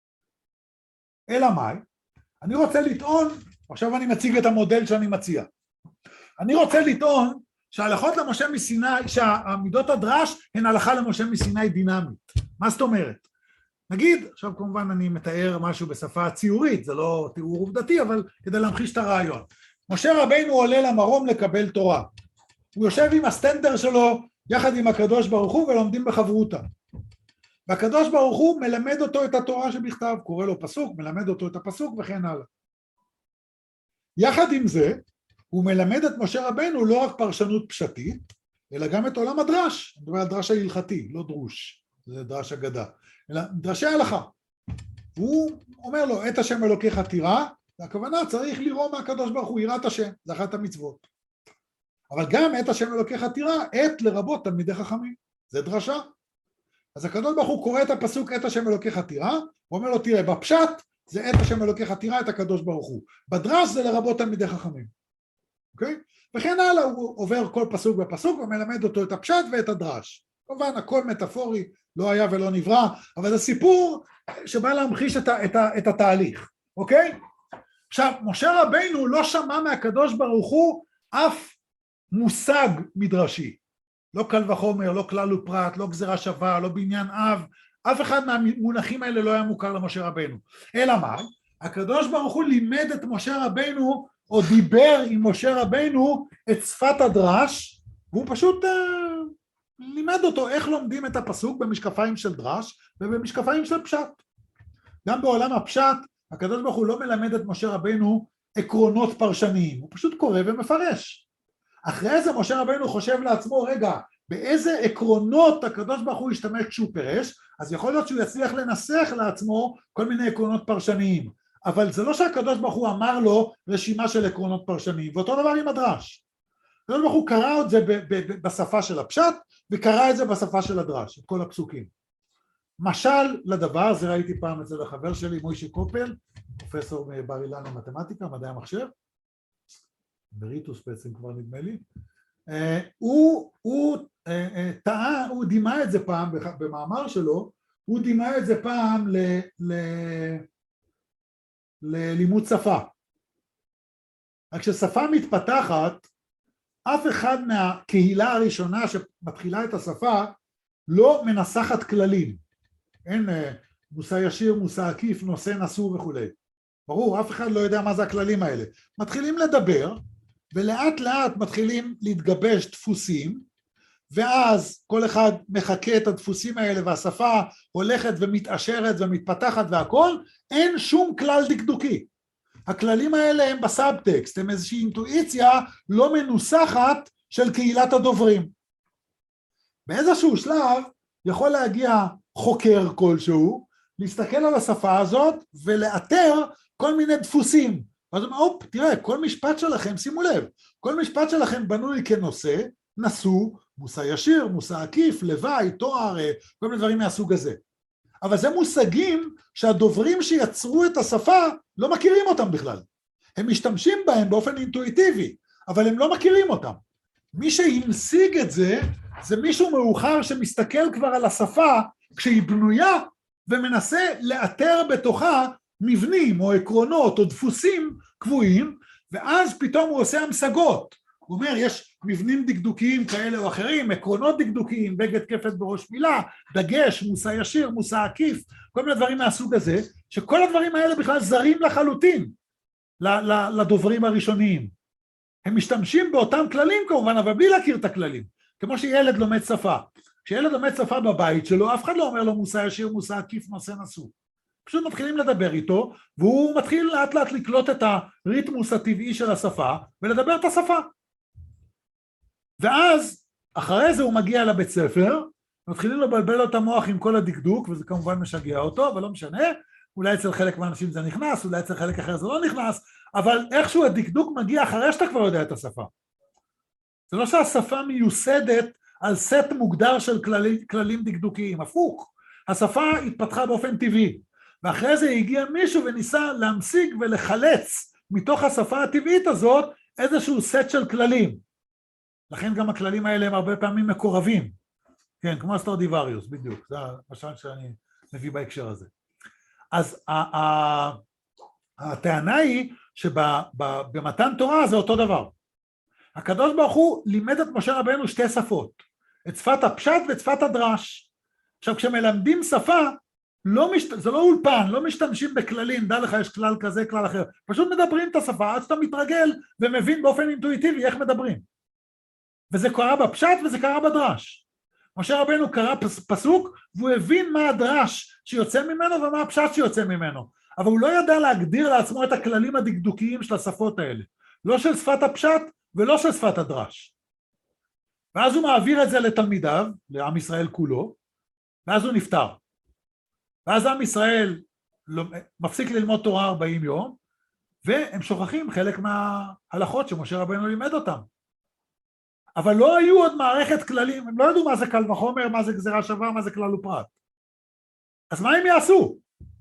אלא מאי? אני רוצה לטעון, עכשיו אני מציג את המודל שאני מציע. אני רוצה לטעון שההלכות למשה מסיני, שהמידות הדרש הן הלכה למשה מסיני דינמית. מה זאת אומרת? נגיד, עכשיו כמובן אני מתאר משהו בשפה ציורית, זה לא תיאור עובדתי, אבל כדי להמחיש את הרעיון. משה רבינו עולה למרום לקבל תורה. הוא יושב עם הסטנדר שלו יחד עם הקדוש ברוך הוא ולומדים בחברותה. והקדוש ברוך הוא מלמד אותו את התורה שבכתב, קורא לו פסוק, מלמד אותו את הפסוק וכן הלאה. יחד עם זה, הוא מלמד את משה רבינו לא רק פרשנות פשטית, אלא גם את עולם הדרש. אני מדבר על דרש ההלכתי, לא דרוש, זה דרש אגדה, אלא דרשי ההלכה. הוא אומר לו, את השם אלוקיך תירא, והכוונה צריך לראות מהקדוש ברוך הוא, יראת השם, זה אחת המצוות. אבל גם את השם אלוקיך תירא, את לרבות תלמידי חכמים, זה דרשה. אז הקדוש ברוך הוא קורא את הפסוק את השם אלוקיך תירא, הוא אומר לו תראה, בפשט זה את השם אלוקיך תירא את הקדוש ברוך הוא, בדרש זה לרבות תלמידי חכמים. אוקיי? וכן הלאה, הוא עובר כל פסוק בפסוק ומלמד אותו את הפשט ואת הדרש. כמובן הכל מטאפורי, לא היה ולא נברא, אבל זה סיפור שבא להמחיש את, ה, את, ה, את התהליך, אוקיי? עכשיו, משה רבינו לא שמע מהקדוש ברוך הוא אף מושג מדרשי, לא קל וחומר, לא כלל ופרט, לא גזירה שווה, לא בניין אב, אף אחד מהמונחים האלה לא היה מוכר למשה רבינו. אלא מה? הקדוש ברוך הוא לימד את משה רבינו, או דיבר עם משה רבינו את שפת הדרש, והוא פשוט uh, לימד אותו איך לומדים את הפסוק במשקפיים של דרש ובמשקפיים של פשט. גם בעולם הפשט, הקדוש ברוך הוא לא מלמד את משה רבינו עקרונות פרשניים, הוא פשוט קורא ומפרש. אחרי זה משה רבינו חושב לעצמו, רגע, באיזה עקרונות הקדוש ברוך הוא ישתמש כשהוא פרש, אז יכול להיות שהוא יצליח לנסח לעצמו כל מיני עקרונות פרשניים, אבל זה לא שהקדוש ברוך הוא אמר לו רשימה של עקרונות פרשניים, ואותו דבר עם הדרש. הקדוש ברוך הוא קרא את זה בשפה של הפשט, וקרא את זה בשפה של הדרש, את כל הפסוקים. משל לדבר, זה ראיתי פעם אצל החבר שלי, מוישה קופל, פרופסור בר אילן למתמטיקה, מדעי המחשב, בריטוס בעצם כבר נדמה לי, הוא, הוא טעה, הוא דימה את זה פעם, במאמר שלו, הוא דימה את זה פעם ל, ל, ללימוד שפה. רק כששפה מתפתחת, אף אחד מהקהילה הראשונה שמתחילה את השפה, לא מנסחת כללים. אין מושא ישיר, מושא עקיף, נושא, נשוא וכו'. ברור, אף אחד לא יודע מה זה הכללים האלה. מתחילים לדבר, ולאט לאט מתחילים להתגבש דפוסים, ואז כל אחד מחכה את הדפוסים האלה, והשפה הולכת ומתעשרת ומתפתחת והכל, אין שום כלל דקדוקי. הכללים האלה הם בסאבטקסט, הם איזושהי אינטואיציה לא מנוסחת של קהילת הדוברים. באיזשהו שלב יכול להגיע חוקר כלשהו, להסתכל על השפה הזאת ולאתר כל מיני דפוסים. אז הוא אומר, אופ, תראה, כל משפט שלכם, שימו לב, כל משפט שלכם בנוי כנושא, נשוא, מושא ישיר, מושא עקיף, לוואי, תואר, כל מיני דברים מהסוג הזה. אבל זה מושגים שהדוברים שיצרו את השפה לא מכירים אותם בכלל. הם משתמשים בהם באופן אינטואיטיבי, אבל הם לא מכירים אותם. מי שהמשיג את זה, זה מישהו מאוחר שמסתכל כבר על השפה כשהיא בנויה, ומנסה לאתר בתוכה מבנים או עקרונות או דפוסים קבועים, ואז פתאום הוא עושה המשגות. הוא אומר, יש מבנים דקדוקיים כאלה או אחרים, עקרונות דקדוקיים, בגד כפת בראש מילה, דגש, מושא ישיר, מושא עקיף, כל מיני דברים מהסוג הזה, שכל הדברים האלה בכלל זרים לחלוטין לדוברים הראשוניים. הם משתמשים באותם כללים כמובן, אבל בלי להכיר את הכללים, כמו שילד לומד שפה. כשילד לומד שפה בבית שלו, אף אחד לא אומר לו מושא ישיר, מושא עקיף, נושא נשוא. פשוט מתחילים לדבר איתו, והוא מתחיל לאט לאט לקלוט את הריתמוס הטבעי של השפה, ולדבר את השפה. ואז, אחרי זה הוא מגיע לבית ספר, מתחילים לבלבל לו את המוח עם כל הדקדוק, וזה כמובן משגע אותו, אבל לא משנה, אולי אצל חלק מהאנשים זה נכנס, אולי אצל חלק אחר זה לא נכנס, אבל איכשהו הדקדוק מגיע אחרי שאתה כבר יודע את השפה. זה לא שהשפה מיוסדת על סט מוגדר של כללים, כללים דקדוקיים, הפוך. השפה התפתחה באופן טבעי, ואחרי זה הגיע מישהו וניסה להמשיג ולחלץ מתוך השפה הטבעית הזאת איזשהו סט של כללים. לכן גם הכללים האלה הם הרבה פעמים מקורבים. כן, כמו הסטרדיווריוס, בדיוק. זה המשל שאני מביא בהקשר הזה. אז הטענה היא שבמתן תורה זה אותו דבר. הקדוש ברוך הוא לימד את משה רבנו שתי שפות, את שפת הפשט ואת שפת הדרש. עכשיו כשמלמדים שפה, לא מש... זה לא אולפן, לא משתמשים בכללים, דע לך יש כלל כזה, כלל אחר, פשוט מדברים את השפה עד שאתה מתרגל ומבין באופן אינטואיטיבי איך מדברים. וזה קרה בפשט וזה קרה בדרש. משה רבנו קרא פסוק והוא הבין מה הדרש שיוצא ממנו ומה הפשט שיוצא ממנו, אבל הוא לא ידע להגדיר לעצמו את הכללים הדקדוקיים של השפות האלה, לא של שפת הפשט ולא של שפת הדרש. ואז הוא מעביר את זה לתלמידיו, לעם ישראל כולו, ואז הוא נפטר. ואז עם ישראל מפסיק ללמוד תורה ארבעים יום, והם שוכחים חלק מההלכות שמשה רבנו לימד אותם. אבל לא היו עוד מערכת כללים, הם לא ידעו מה זה קל וחומר, מה זה גזירה שווה, מה זה כלל ופרט. אז מה הם יעשו?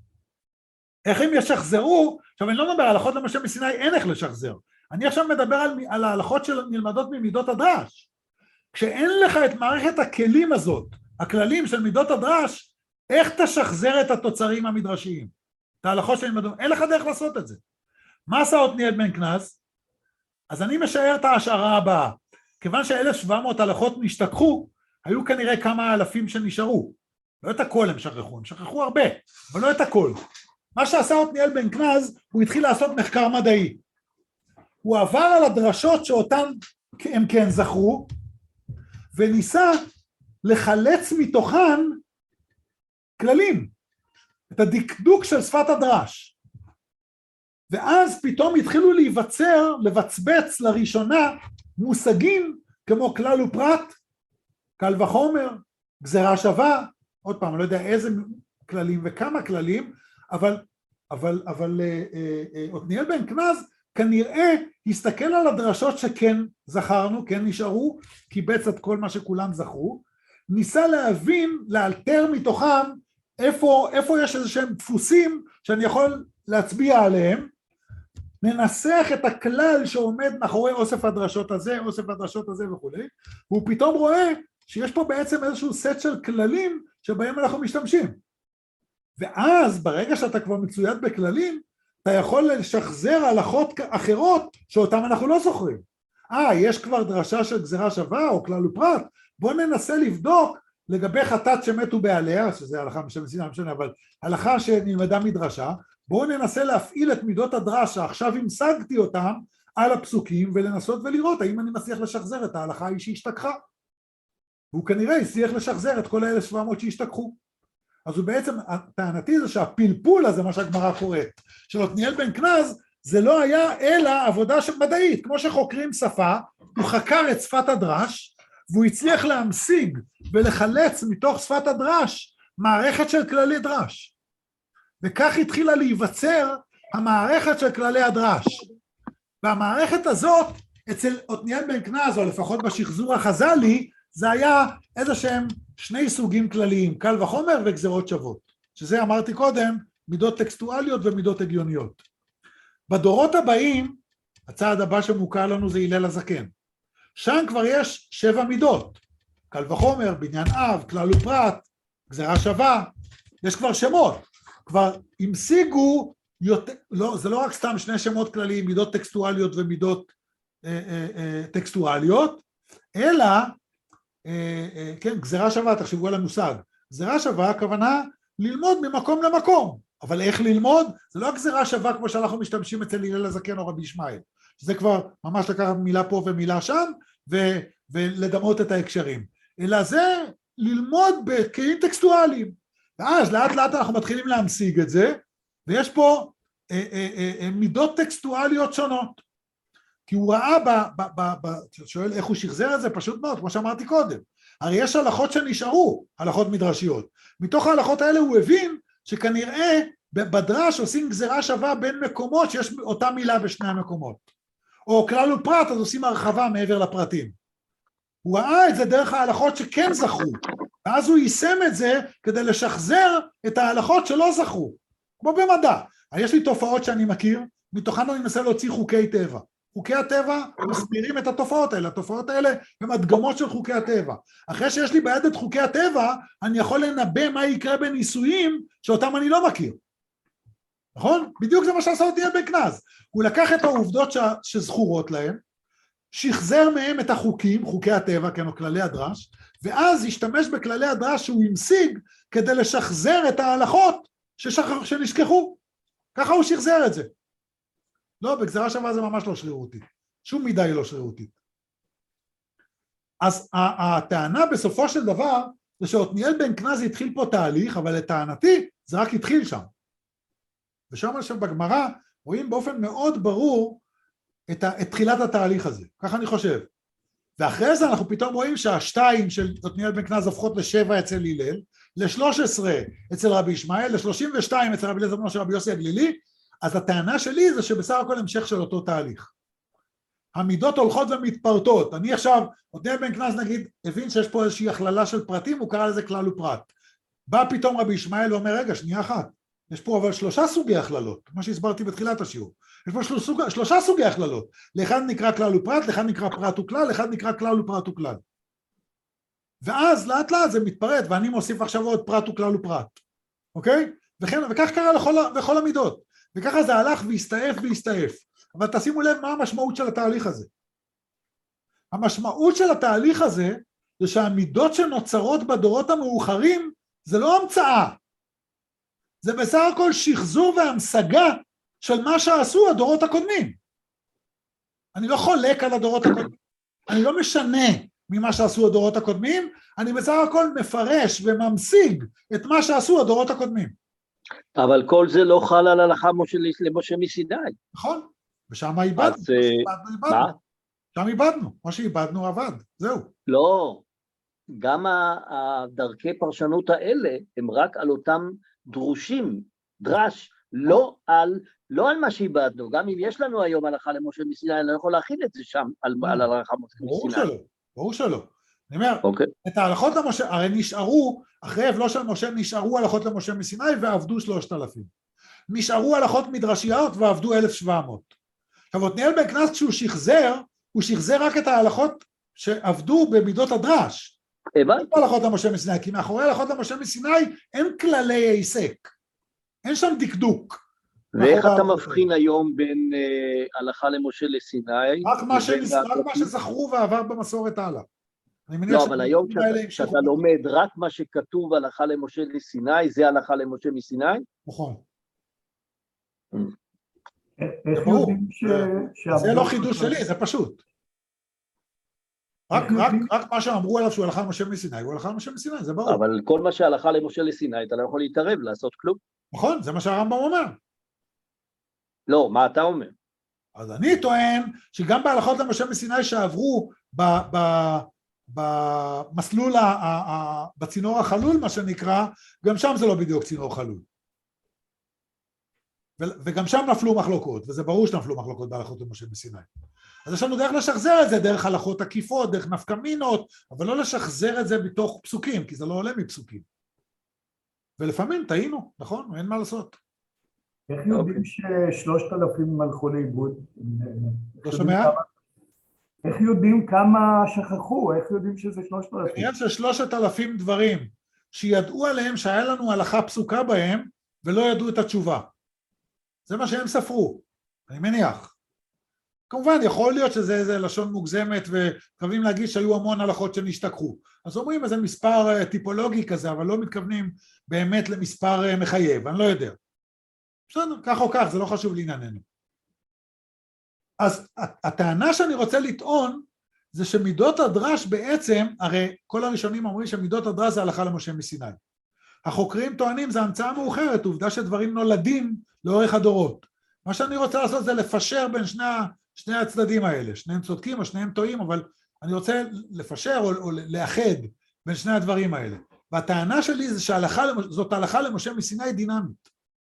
איך הם ישחזרו? עכשיו אני לא מדבר על הלכות למשה מסיני, אין איך לשחזר. אני עכשיו מדבר על, על ההלכות של נלמדות ממידות הדרש. כשאין לך את מערכת הכלים הזאת, הכללים של מידות הדרש, איך תשחזר את התוצרים המדרשיים? את ההלכות שנלמדו, אין לך דרך לעשות את זה. מה עשה עתניאל בן כנז? אז אני משער את ההשערה הבאה. כיוון ש-אלף שבע מאות הלכות נשתכחו, היו כנראה כמה אלפים שנשארו. לא את הכל הם שכחו, הם שכחו הרבה, אבל לא את הכל. מה שעשה עתניאל בן כנז, הוא התחיל לעשות מחקר מדעי. הוא עבר על הדרשות שאותן הם כן זכרו, וניסה לחלץ מתוכן כללים, את הדקדוק של שפת הדרש. ואז פתאום התחילו להיווצר, לבצבץ לראשונה, מושגים כמו כלל ופרט, קל וחומר, גזירה שווה, עוד פעם, אני לא יודע איזה כללים וכמה כללים, אבל, אבל, אבל עתניאל בן כנז כנראה הסתכל על הדרשות שכן זכרנו, כן נשארו, קיבץ את כל מה שכולם זכרו, ניסה להבין, לאלתר מתוכם, איפה, איפה יש איזה שהם דפוסים שאני יכול להצביע עליהם, ננסח את הכלל שעומד מאחורי אוסף הדרשות הזה, אוסף הדרשות הזה וכו'. והוא פתאום רואה שיש פה בעצם איזשהו סט של כללים שבהם אנחנו משתמשים. ואז ברגע שאתה כבר מצויד בכללים, אתה יכול לשחזר הלכות אחרות שאותן אנחנו לא זוכרים. אה, יש כבר דרשה של גזירה שווה או כלל ופרט, בוא ננסה לבדוק לגבי חטאת שמתו בעליה, שזה הלכה משנה, משנה, אבל הלכה שנלמדה מדרשה, בואו ננסה להפעיל את מידות הדרש שעכשיו המשגתי אותם על הפסוקים ולנסות ולראות האם אני מצליח לשחזר את ההלכה ההיא שהשתכחה. והוא כנראה הצליח לשחזר את כל ה-אלף שבע מאות שהשתכחו. אז הוא בעצם, טענתי זה שהפלפול הזה, מה שהגמרא קוראת, של עתניאל בן כנז, זה לא היה אלא עבודה מדעית, כמו שחוקרים שפה, הוא חקר את שפת הדרש, והוא הצליח להמשיג ולחלץ מתוך שפת הדרש מערכת של כללי דרש. וכך התחילה להיווצר המערכת של כללי הדרש. והמערכת הזאת, אצל עתניאל בן כנז, או לפחות בשחזור החז"לי, זה היה איזה שהם שני סוגים כלליים, קל וחומר וגזרות שוות, שזה אמרתי קודם, מידות טקסטואליות ומידות הגיוניות. בדורות הבאים, הצעד הבא שמוכר לנו זה הלל הזקן. שם כבר יש שבע מידות, קל וחומר, בניין אב, כלל ופרט, גזרה שווה, יש כבר שמות, כבר המשיגו, יותר, לא, זה לא רק סתם שני שמות כלליים, מידות טקסטואליות ומידות אה, אה, אה, טקסטואליות, אלא, אה, אה, כן, גזרה שווה, תחשבו על המושג, גזרה שווה הכוונה ללמוד ממקום למקום, אבל איך ללמוד? זה לא גזרה שווה כמו שאנחנו משתמשים אצל הלל הזקן או רבי ישמעאל, שזה כבר ממש לקחת מילה פה ומילה שם, ו- ולדמות את ההקשרים, אלא זה ללמוד בכלים טקסטואליים, ואז לאט לאט אנחנו מתחילים להמשיג את זה, ויש פה אה, אה, אה, מידות טקסטואליות שונות, כי הוא ראה, ב, ב, ב, ב, שואל איך הוא שחזר את זה, פשוט מאוד, כמו שאמרתי קודם, הרי יש הלכות שנשארו, הלכות מדרשיות, מתוך ההלכות האלה הוא הבין, שכנראה בדרש עושים גזרה שווה בין מקומות, שיש אותה מילה בשני המקומות, או כלל ופרט, אז עושים הרחבה מעבר לפרטים, הוא ראה את זה דרך ההלכות שכן זכרו, ואז הוא יישם את זה כדי לשחזר את ההלכות שלא זכרו, כמו במדע. יש לי תופעות שאני מכיר, מתוכן אני מנסה להוציא חוקי טבע. חוקי הטבע מסבירים את התופעות האלה, התופעות האלה הם הדגמות של חוקי הטבע. אחרי שיש לי ביד את חוקי הטבע, אני יכול לנבא מה יקרה בניסויים שאותם אני לא מכיר. נכון? בדיוק זה מה שעשה עתניאל בן כנז. הוא לקח את העובדות ש... שזכורות להם, שחזר מהם את החוקים, חוקי הטבע, כן, או כללי הדרש, ואז השתמש בכללי הדרש שהוא המשיג כדי לשחזר את ההלכות ששכח, שנשכחו. ככה הוא שחזר את זה. לא, בגזרה שווה זה ממש לא שרירותית. שום מידה היא לא שרירותית. אז הטענה בסופו של דבר, זה שעתניאל בן כנז התחיל פה תהליך, אבל לטענתי זה רק התחיל שם. ושם שם בגמרא רואים באופן מאוד ברור את, ה, את תחילת התהליך הזה. ככה אני חושב. ואחרי זה אנחנו פתאום רואים שהשתיים של עתניאל בן כנז הופכות לשבע אצל הלל, ל-שלוש עשרה אצל רבי ישמעאל, ל-שלושים ושתיים אצל רבי אליעזר בנו של רבי יוסי הגלילי, אז הטענה שלי זה שבסך הכל המשך של אותו תהליך. המידות הולכות ומתפרטות. אני עכשיו, עתניאל בן כנז נגיד, הבין שיש פה איזושהי הכללה של פרטים, הוא קרא לזה כלל ופרט. בא פתאום רבי ישמעאל ואומר, רגע, שנייה אחת, יש פה אבל שלושה סוגי הכללות, מה שהסברתי בתחילת השיעור. יש פה שלוש, שלושה סוגי הכללות. לאחד נקרא כלל ופרט, לאחד נקרא פרט וכלל, לאחד נקרא כלל ופרט וכלל. ואז לאט לאט זה מתפרט, ואני מוסיף עכשיו עוד פרט וכלל ופרט. אוקיי? וכן, וכך קרה לכל, לכל המידות. וככה זה הלך והסתעף והסתעף. אבל תשימו לב מה המשמעות של התהליך הזה. המשמעות של התהליך הזה, זה שהמידות שנוצרות בדורות המאוחרים, זה לא המצאה. זה בסך הכל שחזור והמשגה של מה שעשו הדורות הקודמים. אני לא חולק על הדורות הקודמים. אני לא משנה ממה שעשו הדורות הקודמים, אני בסך הכל מפרש וממשיג את מה שעשו הדורות הקודמים. אבל כל זה לא חל על הלכה למשה מסיני. נכון, ושם איבדנו, אז, מה? שם איבדנו, מה שאיבדנו עבד, זהו. לא, גם הדרכי פרשנות האלה הם רק על אותם דרושים, דרש, לא על, לא על מה שאיבדנו, גם אם יש לנו היום הלכה למשה מסיני, אני לא יכול להכיל את זה שם על, על הלכה למשה מסיני. ברור שלא, ברור שלא. אני אומר, okay. את ההלכות למשה, הרי נשארו, אחרי אבלו של משה, נשארו הלכות למשה מסיני ועבדו שלושת אלפים. נשארו הלכות מדרשיות ועבדו אלף שבע מאות. עכשיו, עתניאל בן כנז כשהוא שחזר, הוא שחזר רק את ההלכות שעבדו במידות הדרש. הבנתי. לא הלכות למשה מסיני, כי מאחורי הלכות למשה מסיני אין כללי העסק. אין שם דקדוק. ואיך אתה מבחין היום בין uh, הלכה למשה לסיני? רק מה, שנס... רק מה שזכרו ועבר במסורת הלאה. לא, אבל היום כשאתה לומד רק מה שכתוב הלכה למשה לסיני, זה הלכה למשה מסיני? נכון. איך יודעים ש... זה לא חידוש שלי, זה פשוט. רק, רק, רק מה שאמרו עליו שהוא הלכה למשה מסיני, הוא הלכה למשה מסיני, זה ברור. אבל כל מה שהלכה למשה לסיני, אתה לא יכול להתערב, לעשות כלום. נכון, זה מה שהרמב"ם אומר. לא, מה אתה אומר? אז אני טוען שגם בהלכות למשה מסיני שעברו ב, ב, במסלול, ה, ה, ה, בצינור החלול, מה שנקרא, גם שם זה לא בדיוק צינור חלול. ו, וגם שם נפלו מחלוקות, וזה ברור שנפלו מחלוקות בהלכות למשה מסיני. אז יש לנו דרך לשחזר את זה, דרך הלכות עקיפות, דרך נפקא מינות, אבל לא לשחזר את זה בתוך פסוקים, כי זה לא עולה מפסוקים. ולפעמים טעינו, נכון? אין מה לעשות. איך יודעים ששלושת אלפים הלכו לאיבוד? לא שומע? איך יודעים כמה שכחו? איך יודעים שזה שלושת אלפים? בעניין של שלושת אלפים דברים שידעו עליהם שהיה לנו הלכה פסוקה בהם, ולא ידעו את התשובה. זה מה שהם ספרו, אני מניח. כמובן, יכול להיות שזה איזה לשון מוגזמת, וחייבים להגיד שהיו המון הלכות שנשתכחו. אז אומרים איזה מספר טיפולוגי כזה, אבל לא מתכוונים באמת למספר מחייב, אני לא יודע. בסדר, כך או כך, זה לא חשוב לענייננו. אז הטענה שאני רוצה לטעון, זה שמידות הדרש בעצם, הרי כל הראשונים אומרים שמידות הדרש זה הלכה למשה מסיני. החוקרים טוענים זה המצאה מאוחרת, עובדה שדברים נולדים לאורך הדורות. מה שאני רוצה לעשות זה לפשר בין שני, שני הצדדים האלה, שניהם צודקים או שניהם טועים, אבל אני רוצה לפשר או, או לאחד בין שני הדברים האלה. והטענה שלי זה שזאת הלכה למשה מסיני דינמית.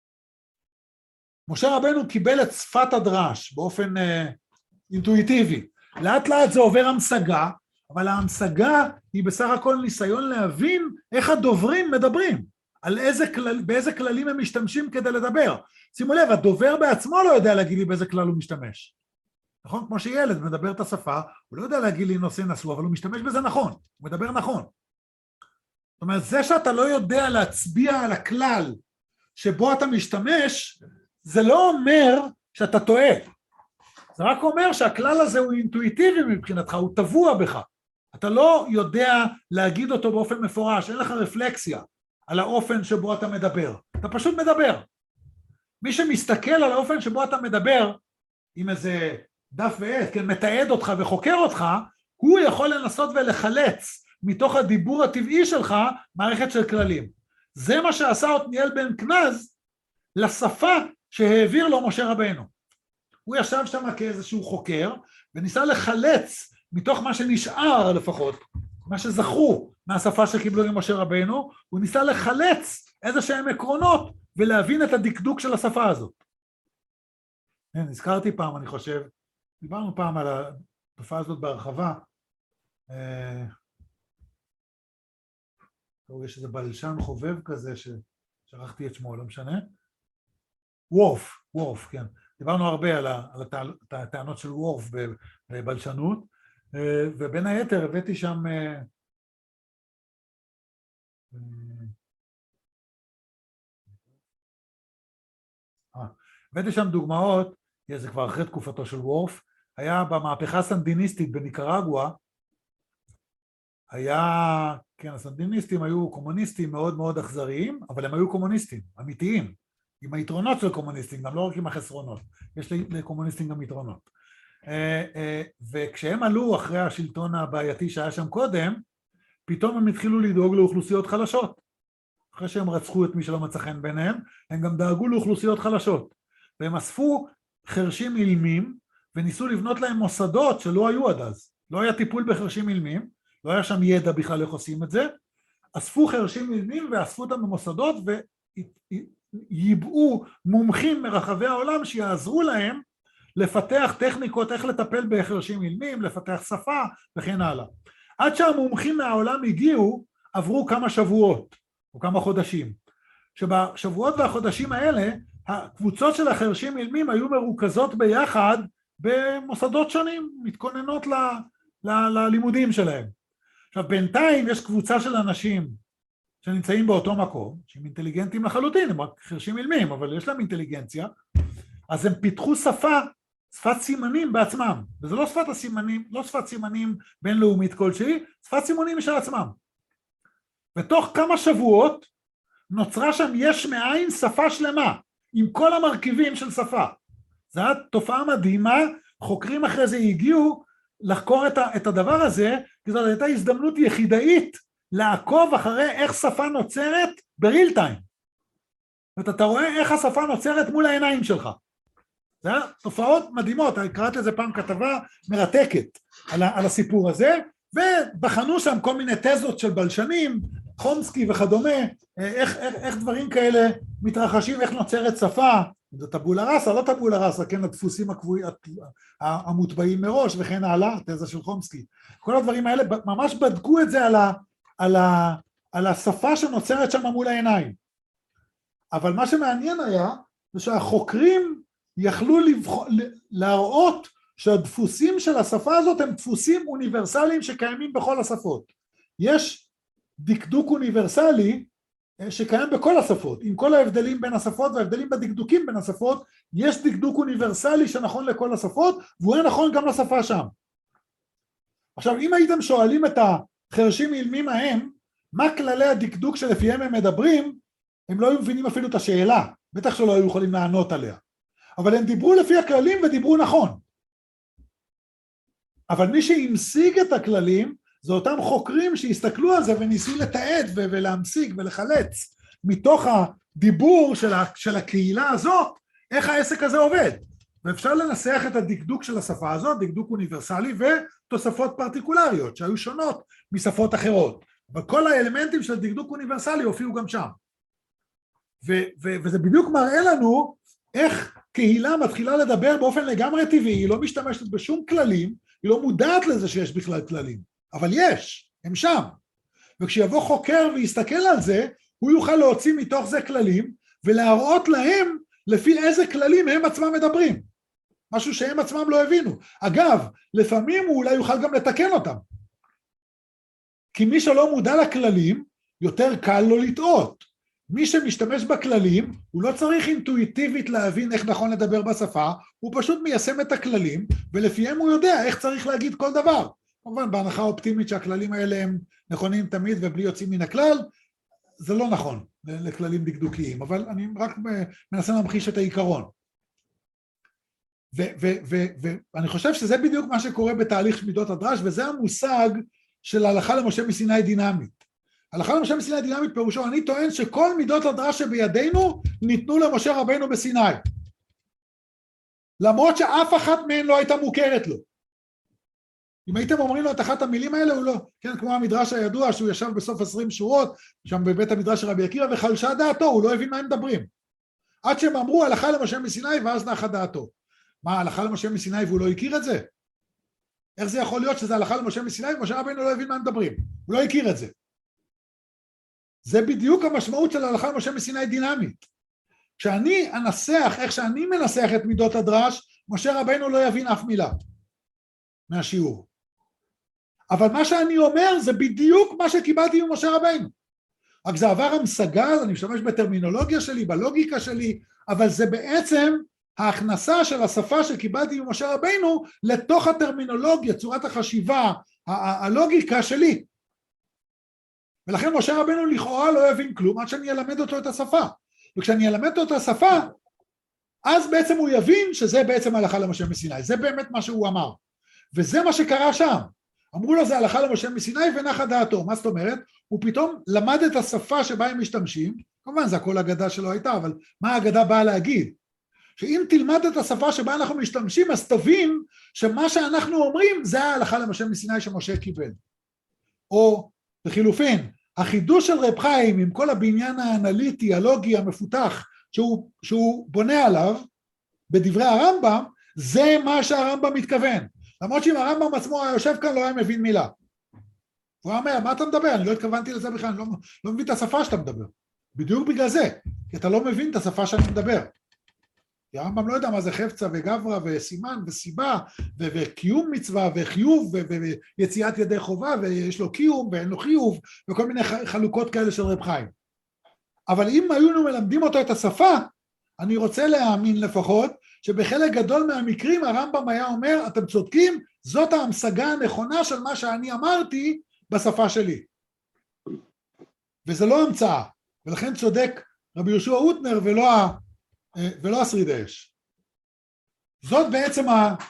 משה רבנו קיבל את שפת הדרש באופן אה, אינטואיטיבי. לאט לאט זה עובר המשגה, אבל ההמשגה היא בסך הכל ניסיון להבין איך הדוברים מדברים, על איזה כלל, באיזה כללים הם משתמשים כדי לדבר. שימו לב, הדובר בעצמו לא יודע להגיד לי באיזה כלל הוא משתמש. נכון? כמו שילד מדבר את השפה, הוא לא יודע להגיד לי נושא נשוא, אבל הוא משתמש בזה נכון, הוא מדבר נכון. זאת אומרת, זה שאתה לא יודע להצביע על הכלל שבו אתה משתמש, זה לא אומר שאתה טועה. זה רק אומר שהכלל הזה הוא אינטואיטיבי מבחינתך, הוא טבוע בך. אתה לא יודע להגיד אותו באופן מפורש, אין לך רפלקסיה על האופן שבו אתה מדבר. אתה פשוט מדבר. מי שמסתכל על האופן שבו אתה מדבר, עם איזה דף ועט, כן, מתעד אותך וחוקר אותך, הוא יכול לנסות ולחלץ מתוך הדיבור הטבעי שלך מערכת של כללים. זה מה שעשה עתניאל בן כנז לשפה שהעביר לו משה רבנו. הוא ישב שם כאיזשהו חוקר, וניסה לחלץ מתוך מה שנשאר לפחות, מה שזכרו מהשפה שקיבלו עם משה רבנו, הוא ניסה לחלץ איזה שהם עקרונות, ולהבין את הדקדוק של השפה הזאת. נזכרתי פעם, אני חושב, דיברנו פעם על התופעה הזאת בהרחבה, יש איזה בלשן חובב כזה, ששכחתי את שמו, לא משנה, וורף, וורף, כן. דיברנו הרבה על, ה, על הטענות של וורף בבלשנות, ובין היתר הבאתי שם, הבאתי שם דוגמאות, זה כבר אחרי תקופתו של וורף, היה במהפכה הסנדיניסטית בניקרגואה, היה, כן, הסנדיניסטים היו קומוניסטים מאוד מאוד אכזריים, אבל הם היו קומוניסטים, אמיתיים, עם היתרונות של קומוניסטים, גם לא רק עם החסרונות, יש לקומוניסטים גם יתרונות. וכשהם עלו אחרי השלטון הבעייתי שהיה שם קודם, פתאום הם התחילו לדאוג לאוכלוסיות חלשות. אחרי שהם רצחו את מי שלא מצא חן ביניהם, הם גם דאגו לאוכלוסיות חלשות. והם אספו חרשים אילמים, וניסו לבנות להם מוסדות שלא היו עד אז. לא היה טיפול בחרשים אילמים, לא היה שם ידע בכלל איך עושים את זה. אספו חרשים אילמים ואספו אותם במוסדות, ויבאו מומחים מרחבי העולם שיעזרו להם לפתח טכניקות איך לטפל בחרשים אילמים, לפתח שפה וכן הלאה. עד שהמומחים מהעולם הגיעו, עברו כמה שבועות או כמה חודשים. שבשבועות והחודשים האלה, הקבוצות של החרשים אילמים היו מרוכזות ביחד במוסדות שונים, מתכוננות ל, ל, ללימודים שלהם. עכשיו בינתיים יש קבוצה של אנשים שנמצאים באותו מקום, שהם אינטליגנטים לחלוטין, הם רק חרשים אילמים, אבל יש להם אינטליגנציה, אז הם פיתחו שפה, שפת סימנים בעצמם, וזה לא שפת הסימנים, לא שפת סימנים בינלאומית כלשהי, שפת סימונים משל עצמם. בתוך כמה שבועות נוצרה שם יש מאין שפה שלמה, עם כל המרכיבים של שפה. זו תופעה מדהימה, חוקרים אחרי זה הגיעו לחקור את, ה, את הדבר הזה, כי זאת הייתה הזדמנות יחידאית לעקוב אחרי איך שפה נוצרת בריל טיים. ואתה רואה איך השפה נוצרת מול העיניים שלך. זה תופעות מדהימות, קראתי לזה פעם כתבה מרתקת על, על הסיפור הזה, ובחנו שם כל מיני תזות של בלשנים, חומסקי וכדומה, איך, איך, איך דברים כאלה מתרחשים, איך נוצרת שפה, זה טבולה ראסה, לא טבולה ראסה, כן, הדפוסים הקבועים, המוטבעים מראש וכן הלאה, התזה של חומסקי. כל הדברים האלה ממש בדקו את זה על, ה, על, ה, על השפה שנוצרת שם מול העיניים. אבל מה שמעניין היה, זה שהחוקרים יכלו לבח... להראות שהדפוסים של השפה הזאת הם דפוסים אוניברסליים שקיימים בכל השפות. יש דקדוק אוניברסלי שקיים בכל השפות, עם כל ההבדלים בין השפות וההבדלים בדקדוקים בין השפות, יש דקדוק אוניברסלי שנכון לכל השפות, והוא היה נכון גם לשפה שם. עכשיו, אם הייתם שואלים את החרשים אילמים ההם, מה כללי הדקדוק שלפיהם הם מדברים, הם לא היו מבינים אפילו את השאלה, בטח שלא היו יכולים לענות עליה. אבל הם דיברו לפי הכללים ודיברו נכון. אבל מי שהמשיג את הכללים, זה אותם חוקרים שהסתכלו על זה וניסו לתעד ולהמשיג ולחלץ מתוך הדיבור של, ה, של הקהילה הזאת, איך העסק הזה עובד. ואפשר לנסח את הדקדוק של השפה הזאת, דקדוק אוניברסלי ותוספות פרטיקולריות שהיו שונות משפות אחרות. אבל כל האלמנטים של דקדוק אוניברסלי הופיעו גם שם. ו, ו, וזה בדיוק מראה לנו איך קהילה מתחילה לדבר באופן לגמרי טבעי, היא לא משתמשת בשום כללים, היא לא מודעת לזה שיש בכלל כללים, אבל יש, הם שם. וכשיבוא חוקר ויסתכל על זה, הוא יוכל להוציא מתוך זה כללים, ולהראות להם לפי איזה כללים הם עצמם מדברים. משהו שהם עצמם לא הבינו. אגב, לפעמים הוא אולי יוכל גם לתקן אותם. כי מי שלא מודע לכללים, יותר קל לו לטעות. מי שמשתמש בכללים, הוא לא צריך אינטואיטיבית להבין איך נכון לדבר בשפה, הוא פשוט מיישם את הכללים, ולפיהם הוא יודע איך צריך להגיד כל דבר. כמובן, בהנחה אופטימית שהכללים האלה הם נכונים תמיד ובלי יוצאים מן הכלל, זה לא נכון לכללים דקדוקיים, אבל אני רק מנסה להמחיש את העיקרון. ואני חושב שזה בדיוק מה שקורה בתהליך מידות הדרש, וזה המושג של ההלכה למשה מסיני דינמית. הלכה למשה מסיני דינמית פירושו, אני טוען שכל מידות הדרש שבידינו ניתנו למשה רבינו בסיני. למרות שאף אחת מהן לא הייתה מוכרת לו. אם הייתם אומרים לו את אחת המילים האלה, הוא לא, כן, כמו המדרש הידוע שהוא ישב בסוף עשרים שורות, שם בבית המדרש של רבי עקיבא, וחלשה דעתו, הוא לא הבין מה הם מדברים. עד שהם אמרו הלכה למשה מסיני, ואז נחה דעתו. מה, הלכה למשה מסיני והוא לא הכיר את זה? איך זה יכול להיות שזה הלכה למשה מסיני, ומשה רבינו לא הבין מה הם מדברים? הוא לא הכיר את זה. זה בדיוק המשמעות של ההלכה למשה מסיני דינמית. כשאני אנסח, איך שאני מנסח את מידות הדרש, משה רבינו לא יבין אף מילה מהשיעור. אבל מה שאני אומר זה בדיוק מה שקיבלתי ממשה רבינו. רק זה עבר המשגה, אני משתמש בטרמינולוגיה שלי, בלוגיקה שלי, אבל זה בעצם ההכנסה של השפה שקיבלתי ממשה רבינו לתוך הטרמינולוגיה, צורת החשיבה, הלוגיקה שלי. ולכן משה רבינו לכאורה לא יבין כלום עד שאני אלמד אותו את השפה. וכשאני אלמד אותו את השפה, אז בעצם הוא יבין שזה בעצם הלכה למשה מסיני. זה באמת מה שהוא אמר. וזה מה שקרה שם. אמרו לו זה הלכה למשה מסיני ונחה דעתו. מה זאת אומרת? הוא פתאום למד את השפה שבה הם משתמשים. כמובן זה הכל אגדה שלא הייתה, אבל מה האגדה באה להגיד? שאם תלמד את השפה שבה אנחנו משתמשים, אז תבין שמה שאנחנו אומרים זה ההלכה למשה מסיני שמשה קיבל. או בחילופין, החידוש של רב חיים עם כל הבניין האנליטי, הלוגי, המפותח, שהוא, שהוא בונה עליו, בדברי הרמב"ם, זה מה שהרמב"ם מתכוון. למרות שאם הרמב"ם עצמו יושב כאן לא היה מבין מילה. הוא אומר, מה אתה מדבר? אני לא התכוונתי לזה בכלל, אני לא, לא מבין את השפה שאתה מדבר. בדיוק בגלל זה, כי אתה לא מבין את השפה שאני מדבר. כי הרמב"ם לא יודע מה זה חפצה וגברא וסימן וסיבה ו- וקיום מצווה וחיוב ו- ויציאת ידי חובה ויש לו קיום ואין לו חיוב וכל מיני חלוקות כאלה של רב חיים. אבל אם היינו מלמדים אותו את השפה, אני רוצה להאמין לפחות שבחלק גדול מהמקרים הרמב"ם היה אומר, אתם צודקים, זאת ההמשגה הנכונה של מה שאני אמרתי בשפה שלי. וזה לא המצאה, ולכן צודק רבי יהושע הוטנר ולא ולא השרידי אש. זאת בעצם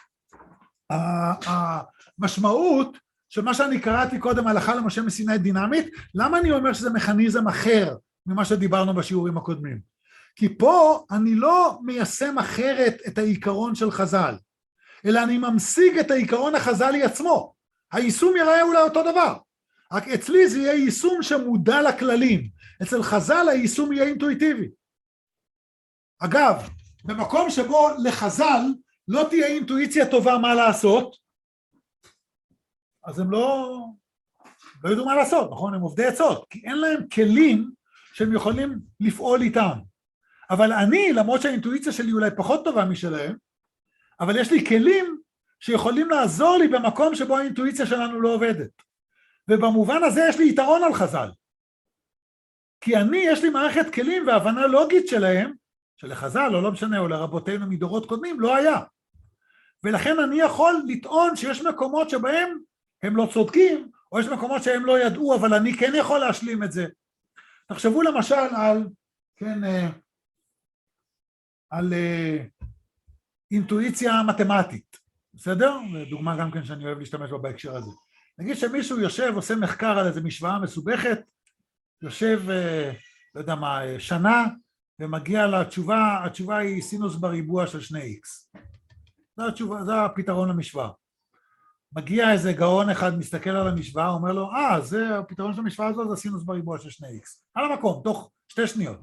המשמעות של מה שאני קראתי קודם, הלכה למשה מסיני דינמית. למה אני אומר שזה מכניזם אחר ממה שדיברנו בשיעורים הקודמים? כי פה אני לא מיישם אחרת את העיקרון של חז"ל, אלא אני ממשיג את העיקרון החז"לי עצמו. היישום יראה אולי אותו דבר, רק אצלי זה יהיה יישום שמודע לכללים, אצל חז"ל היישום יהיה אינטואיטיבי. אגב, במקום שבו לחז"ל לא תהיה אינטואיציה טובה מה לעשות, אז הם לא, לא ידעו מה לעשות, נכון? הם עובדי עצות, כי אין להם כלים שהם יכולים לפעול איתם. אבל אני, למרות שהאינטואיציה שלי אולי פחות טובה משלהם, אבל יש לי כלים שיכולים לעזור לי במקום שבו האינטואיציה שלנו לא עובדת. ובמובן הזה יש לי יתרון על חז"ל. כי אני, יש לי מערכת כלים והבנה לוגית שלהם, שלחז"ל, או לא משנה, או לרבותינו מדורות קודמים, לא היה. ולכן אני יכול לטעון שיש מקומות שבהם הם לא צודקים, או יש מקומות שהם לא ידעו, אבל אני כן יכול להשלים את זה. תחשבו למשל על, כן, על אינטואיציה מתמטית, בסדר? דוגמה גם כן שאני אוהב להשתמש בה בהקשר הזה. נגיד שמישהו יושב, עושה מחקר על איזו משוואה מסובכת, יושב, לא יודע מה, שנה, ומגיע לתשובה, התשובה היא סינוס בריבוע של שני איקס. זה התשובה, זה הפתרון למשוואה. מגיע איזה גאון אחד, מסתכל על המשוואה, אומר לו, אה, זה הפתרון של המשוואה הזו, זה סינוס בריבוע של שני איקס. על המקום, תוך שתי שניות.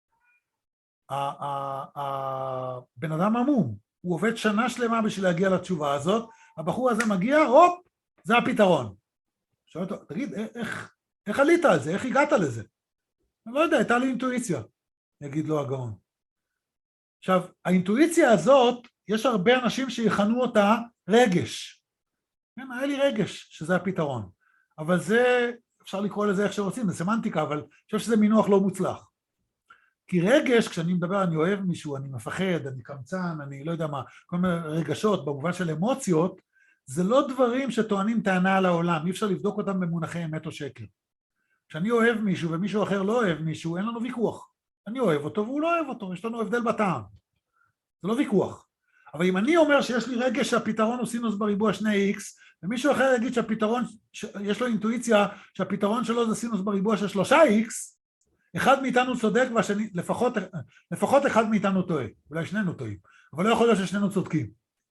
הבן אדם עמום, הוא עובד שנה שלמה בשביל להגיע לתשובה הזאת, הבחור הזה מגיע, הופ, זה הפתרון. שואל אותו, תגיד, איך, איך עלית על זה? איך הגעת לזה? אני לא יודע, הייתה לי אינטואיציה, יגיד לו הגאון. עכשיו, האינטואיציה הזאת, יש הרבה אנשים שיכנו אותה רגש. כן, היה לי רגש, שזה הפתרון. אבל זה, אפשר לקרוא לזה איך שרוצים, זה סמנטיקה, אבל אני חושב שזה מינוח לא מוצלח. כי רגש, כשאני מדבר, אני אוהב מישהו, אני מפחד, אני קמצן, אני לא יודע מה, כל מיני רגשות, במובן של אמוציות, זה לא דברים שטוענים טענה על העולם, אי אפשר לבדוק אותם במונחי אמת או שקר. כשאני אוהב מישהו ומישהו אחר לא אוהב מישהו, אין לנו ויכוח. אני אוהב אותו והוא לא אוהב אותו, יש לנו הבדל בטעם. זה לא ויכוח. אבל אם אני אומר שיש לי רגש שהפתרון הוא סינוס בריבוע שני איקס, ומישהו אחר יגיד שהפתרון, יש לו אינטואיציה שהפתרון שלו זה סינוס בריבוע של שלושה איקס, אחד מאיתנו צודק והשני, לפחות, לפחות אחד מאיתנו טועה, אולי שנינו טועים, אבל לא יכול להיות ששנינו צודקים.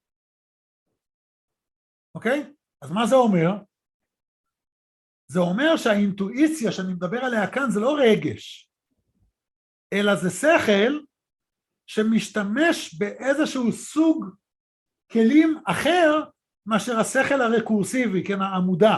אוקיי? אז מה זה אומר? זה אומר שהאינטואיציה שאני מדבר עליה כאן זה לא רגש, אלא זה שכל שמשתמש באיזשהו סוג כלים אחר מאשר השכל הרקורסיבי, כן, המודע.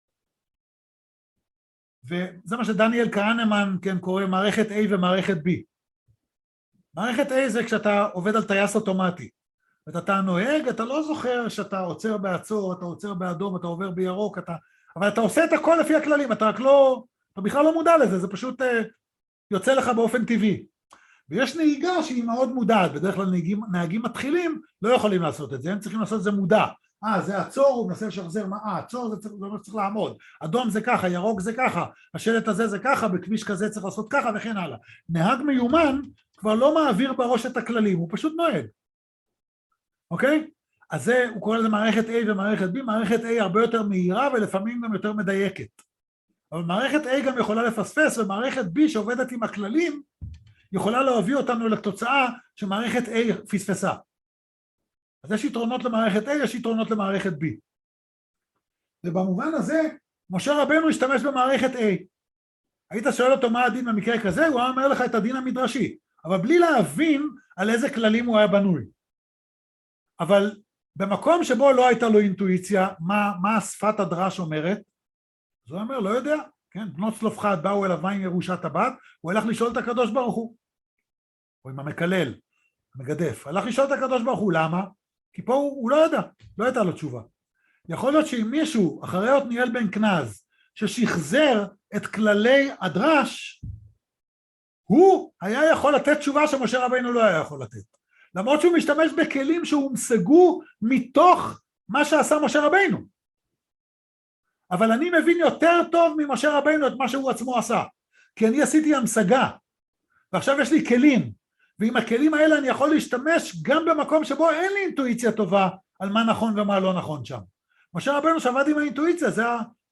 וזה מה שדניאל קהנמן, כן, קורא מערכת A ומערכת B. מערכת A זה כשאתה עובד על טייס אוטומטי, ואתה נוהג, אתה לא זוכר שאתה עוצר בעצור, אתה עוצר באדום, אתה עובר בירוק, אתה... אבל אתה עושה את הכל לפי הכללים, אתה רק לא, אתה בכלל לא מודע לזה, זה פשוט uh, יוצא לך באופן טבעי. ויש נהיגה שהיא מאוד מודעת, בדרך כלל נהגים, נהגים מתחילים לא יכולים לעשות את זה, הם צריכים לעשות את זה מודע. אה, זה עצור, הוא מנסה לשחזר מה, אה, עצור זה צריך, זה צריך לעמוד, אדום זה ככה, ירוק זה ככה, השלט הזה זה ככה, בכביש כזה צריך לעשות ככה וכן הלאה. נהג מיומן כבר לא מעביר בראש את הכללים, הוא פשוט נוהג. אוקיי? אז זה, הוא קורא לזה מערכת A ומערכת B, מערכת A הרבה יותר מהירה ולפעמים גם יותר מדייקת. אבל מערכת A גם יכולה לפספס, ומערכת B שעובדת עם הכללים, יכולה להביא אותנו לתוצאה שמערכת A פספסה. אז יש יתרונות למערכת A, יש יתרונות למערכת B. ובמובן הזה, משה רבנו השתמש במערכת A. היית שואל אותו מה הדין במקרה כזה, הוא היה אומר לך את הדין המדרשי, אבל בלי להבין על איזה כללים הוא היה בנוי. אבל במקום שבו לא הייתה לו אינטואיציה, מה, מה שפת הדרש אומרת? אז הוא אומר, לא יודע, כן, בנות צלופחד באו אליו עם ירושת הבת, הוא הלך לשאול את הקדוש ברוך הוא, או עם המקלל, המגדף, הלך לשאול את הקדוש ברוך הוא, למה? כי פה הוא, הוא לא ידע, לא הייתה לו תשובה. יכול להיות שאם מישהו, אחרי עתניאל בן כנז, ששחזר את כללי הדרש, הוא היה יכול לתת תשובה שמשה רבינו לא היה יכול לתת. למרות שהוא משתמש בכלים שהומשגו מתוך מה שעשה משה רבינו. אבל אני מבין יותר טוב ממשה רבינו את מה שהוא עצמו עשה. כי אני עשיתי המשגה, ועכשיו יש לי כלים, ועם הכלים האלה אני יכול להשתמש גם במקום שבו אין לי אינטואיציה טובה על מה נכון ומה לא נכון שם. משה רבנו שעבד עם האינטואיציה, זה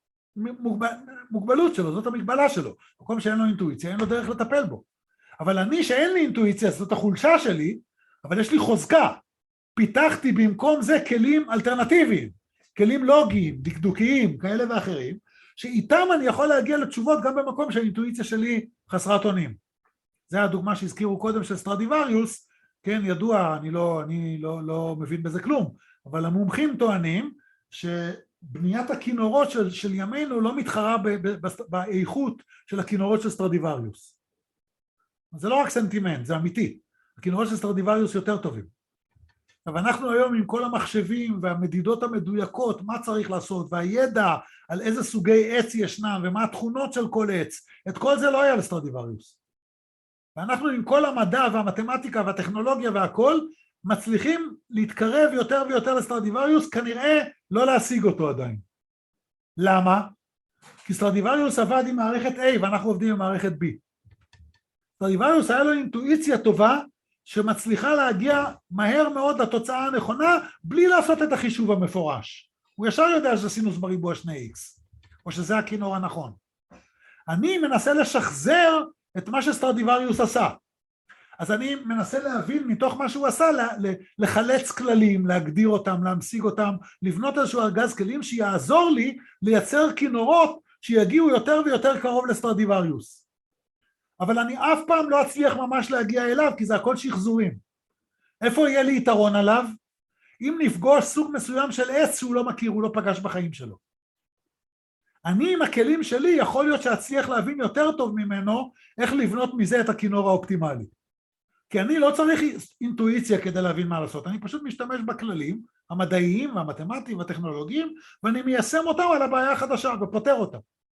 המוגבלות שלו, זאת המגבלה שלו. מקום שאין לו אינטואיציה, אין לו דרך לטפל בו. אבל אני שאין לי אינטואיציה, זאת החולשה שלי, אבל יש לי חוזקה. פיתחתי במקום זה כלים אלטרנטיביים, כלים לוגיים, דקדוקיים, כאלה ואחרים, שאיתם אני יכול להגיע לתשובות גם במקום שהאינטואיציה שלי חסרת אונים. זה הדוגמה שהזכירו קודם של סטרדיווריוס, כן, ידוע, אני לא, אני לא, לא מבין בזה כלום, אבל המומחים טוענים שבניית הכינורות של, של ימינו לא מתחרה ב, ב, ב, באיכות של הכינורות של סטרדיווריוס. זה לא רק סנטימנט, זה אמיתי. הכינורות של סטרדיווריוס יותר טובים. אבל אנחנו היום עם כל המחשבים והמדידות המדויקות, מה צריך לעשות, והידע על איזה סוגי עץ ישנם, ומה התכונות של כל עץ, את כל זה לא היה לסטרדיווריוס. ואנחנו עם כל המדע והמתמטיקה והטכנולוגיה והכל, מצליחים להתקרב יותר ויותר לסטרדיווריוס, כנראה לא להשיג אותו עדיין. למה? כי סטרדיווריוס עבד עם מערכת A ואנחנו עובדים עם מערכת B. סטרדיווריוס היה לו אינטואיציה טובה, שמצליחה להגיע מהר מאוד לתוצאה הנכונה, בלי לעשות את החישוב המפורש. הוא ישר יודע שזה סינוס בריבוע שני איקס, או שזה הכינור הנכון. אני מנסה לשחזר את מה שסטרדיווריוס עשה. אז אני מנסה להבין מתוך מה שהוא עשה, לחלץ כללים, להגדיר אותם, להמשיג אותם, לבנות איזשהו ארגז כלים שיעזור לי לייצר כינורות שיגיעו יותר ויותר קרוב לסטרדיווריוס. אבל אני אף פעם לא אצליח ממש להגיע אליו, כי זה הכל שחזורים. איפה יהיה לי יתרון עליו? אם נפגוש סוג מסוים של עץ שהוא לא מכיר, הוא לא פגש בחיים שלו. אני עם הכלים שלי יכול להיות שאצליח להבין יותר טוב ממנו איך לבנות מזה את הכינור האופטימלי. כי אני לא צריך אינטואיציה כדי להבין מה לעשות, אני פשוט משתמש בכללים המדעיים והמתמטיים והטכנולוגיים, ואני מיישם אותם על הבעיה החדשה ופותר אותם.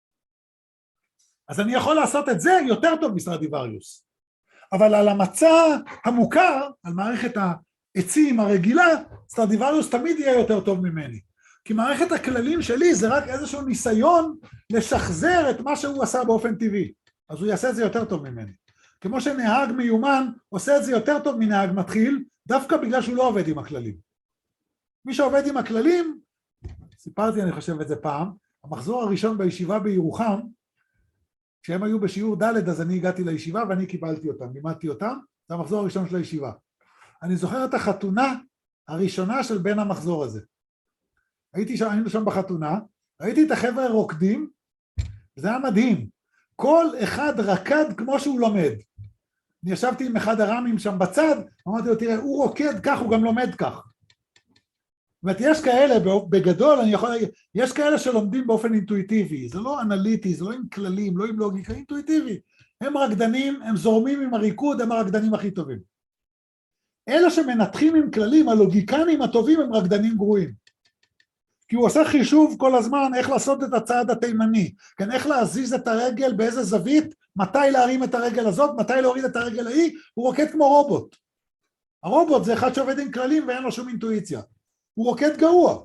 אז אני יכול לעשות את זה יותר טוב מסטרדיווריוס. אבל על המצע המוכר, על מערכת העצים הרגילה, סטרדיווריוס תמיד יהיה יותר טוב ממני. כי מערכת הכללים שלי זה רק איזשהו ניסיון לשחזר את מה שהוא עשה באופן טבעי. אז הוא יעשה את זה יותר טוב ממני. כמו שנהג מיומן עושה את זה יותר טוב מנהג מתחיל, דווקא בגלל שהוא לא עובד עם הכללים. מי שעובד עם הכללים, סיפרתי אני חושב את זה פעם, המחזור הראשון בישיבה בירוחם, כשהם היו בשיעור ד' אז אני הגעתי לישיבה ואני קיבלתי אותם, לימדתי אותם, זה המחזור הראשון של הישיבה. אני זוכר את החתונה הראשונה של בן המחזור הזה. הייתי שם, היינו שם בחתונה, ראיתי את החבר'ה רוקדים, וזה היה מדהים. כל אחד רקד כמו שהוא לומד. אני ישבתי עם אחד הרמים שם בצד, אמרתי לו, תראה, הוא רוקד כך, הוא גם לומד כך. זאת אומרת, יש כאלה, בגדול, אני יכול להגיד, יש כאלה שלומדים באופן אינטואיטיבי, זה לא אנליטי, זה לא עם כללים, לא עם לוגיקה, אינטואיטיבי. הם רקדנים, הם זורמים עם הריקוד, הם הרקדנים הכי טובים. אלה שמנתחים עם כללים, הלוגיקנים הטובים הם רקדנים גרועים. כי הוא עושה חישוב כל הזמן איך לעשות את הצעד התימני, כן, איך להזיז את הרגל באיזה זווית, מתי להרים את הרגל הזאת, מתי להוריד את הרגל ההיא, הוא רוקד כמו רובוט. הרובוט זה אחד שעובד עם כללים ואין לו שום אינטואיציה. הוא רוקד גרוע.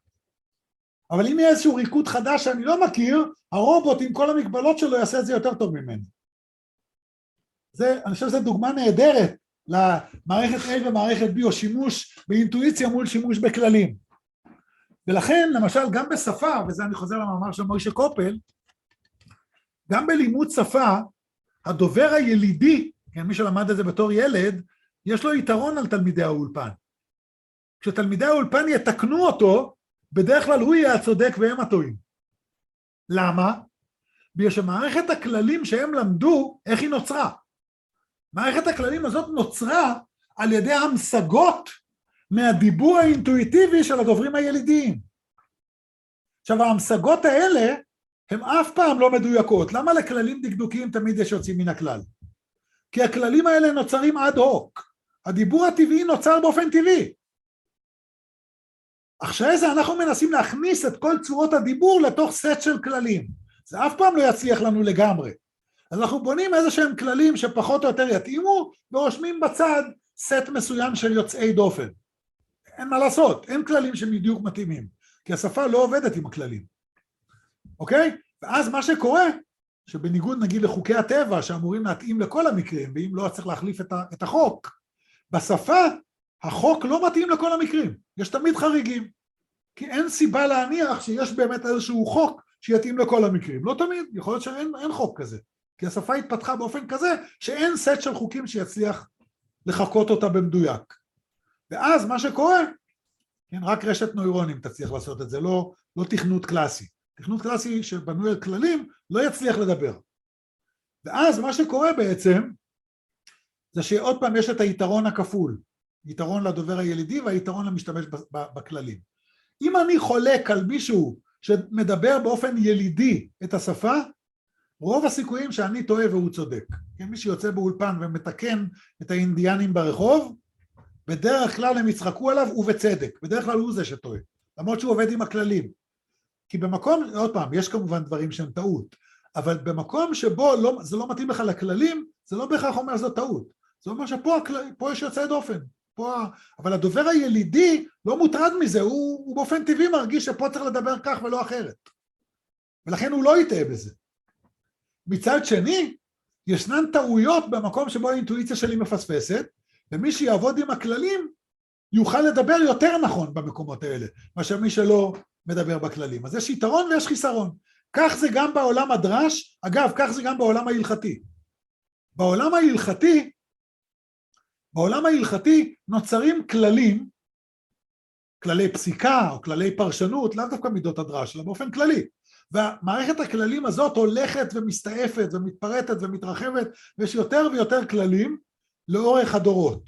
אבל אם יהיה איזשהו ריקוד חדש שאני לא מכיר, הרובוט עם כל המגבלות שלו יעשה את זה יותר טוב ממני. זה, אני חושב שזו דוגמה נהדרת למערכת A ומערכת B, או שימוש באינטואיציה מול שימוש בכללים. ולכן, למשל, גם בשפה, וזה אני חוזר למאמר של מוישה קופל, גם בלימוד שפה, הדובר הילידי, כן, מי שלמד את זה בתור ילד, יש לו יתרון על תלמידי האולפן. כשתלמידי האולפן יתקנו אותו, בדרך כלל הוא יהיה הצודק והם הטועים. למה? בגלל שמערכת הכללים שהם למדו, איך היא נוצרה? מערכת הכללים הזאת נוצרה על ידי המשגות מהדיבור האינטואיטיבי של הדוברים הילידיים. עכשיו, המשגות האלה הן אף פעם לא מדויקות. למה לכללים דקדוקיים תמיד יש יוצאים מן הכלל? כי הכללים האלה נוצרים עד הוק. הדיבור הטבעי נוצר באופן טבעי. אחרי זה אנחנו מנסים להכניס את כל צורות הדיבור לתוך סט של כללים. זה אף פעם לא יצליח לנו לגמרי. אז אנחנו בונים איזה שהם כללים שפחות או יותר יתאימו, ורושמים בצד סט מסוים של יוצאי דופן. אין מה לעשות, אין כללים שבדיוק מתאימים, כי השפה לא עובדת עם הכללים. אוקיי? ואז מה שקורה, שבניגוד נגיד לחוקי הטבע שאמורים להתאים לכל המקרים, ואם לא צריך להחליף את החוק, בשפה החוק לא מתאים לכל המקרים, יש תמיד חריגים, כי אין סיבה להניח שיש באמת איזשהו חוק שיתאים לכל המקרים, לא תמיד, יכול להיות שאין אין חוק כזה, כי השפה התפתחה באופן כזה שאין סט של חוקים שיצליח לחקות אותה במדויק, ואז מה שקורה, כן, רק רשת נוירונים תצליח לעשות את זה, לא, לא תכנות קלאסי, תכנות קלאסי שבנוי על כללים לא יצליח לדבר, ואז מה שקורה בעצם, זה שעוד פעם יש את היתרון הכפול, יתרון לדובר הילידי והיתרון למשתמש בכללים. אם אני חולק על מישהו שמדבר באופן ילידי את השפה, רוב הסיכויים שאני טועה והוא צודק. כן, מי שיוצא באולפן ומתקן את האינדיאנים ברחוב, בדרך כלל הם יצחקו עליו ובצדק, בדרך כלל הוא זה שטועה, למרות שהוא עובד עם הכללים. כי במקום, עוד פעם, יש כמובן דברים שהם טעות, אבל במקום שבו לא, זה לא מתאים לך לכללים, זה לא בהכרח אומר זו טעות. זה אומר שפה פה יש יוצא דופן. פה, אבל הדובר הילידי לא מוטרד מזה, הוא, הוא באופן טבעי מרגיש שפה צריך לדבר כך ולא אחרת. ולכן הוא לא יטעה בזה. מצד שני, ישנן טעויות במקום שבו האינטואיציה שלי מפספסת, ומי שיעבוד עם הכללים יוכל לדבר יותר נכון במקומות האלה, מאשר מי שלא מדבר בכללים. אז יש יתרון ויש חיסרון. כך זה גם בעולם הדרש, אגב, כך זה גם בעולם ההלכתי. בעולם ההלכתי, בעולם ההלכתי נוצרים כללים, כללי פסיקה או כללי פרשנות, לאו דווקא מידות הדרש, אלא באופן כללי. והמערכת הכללים הזאת הולכת ומסתעפת ומתפרטת ומתרחבת, ויש יותר ויותר כללים לאורך הדורות.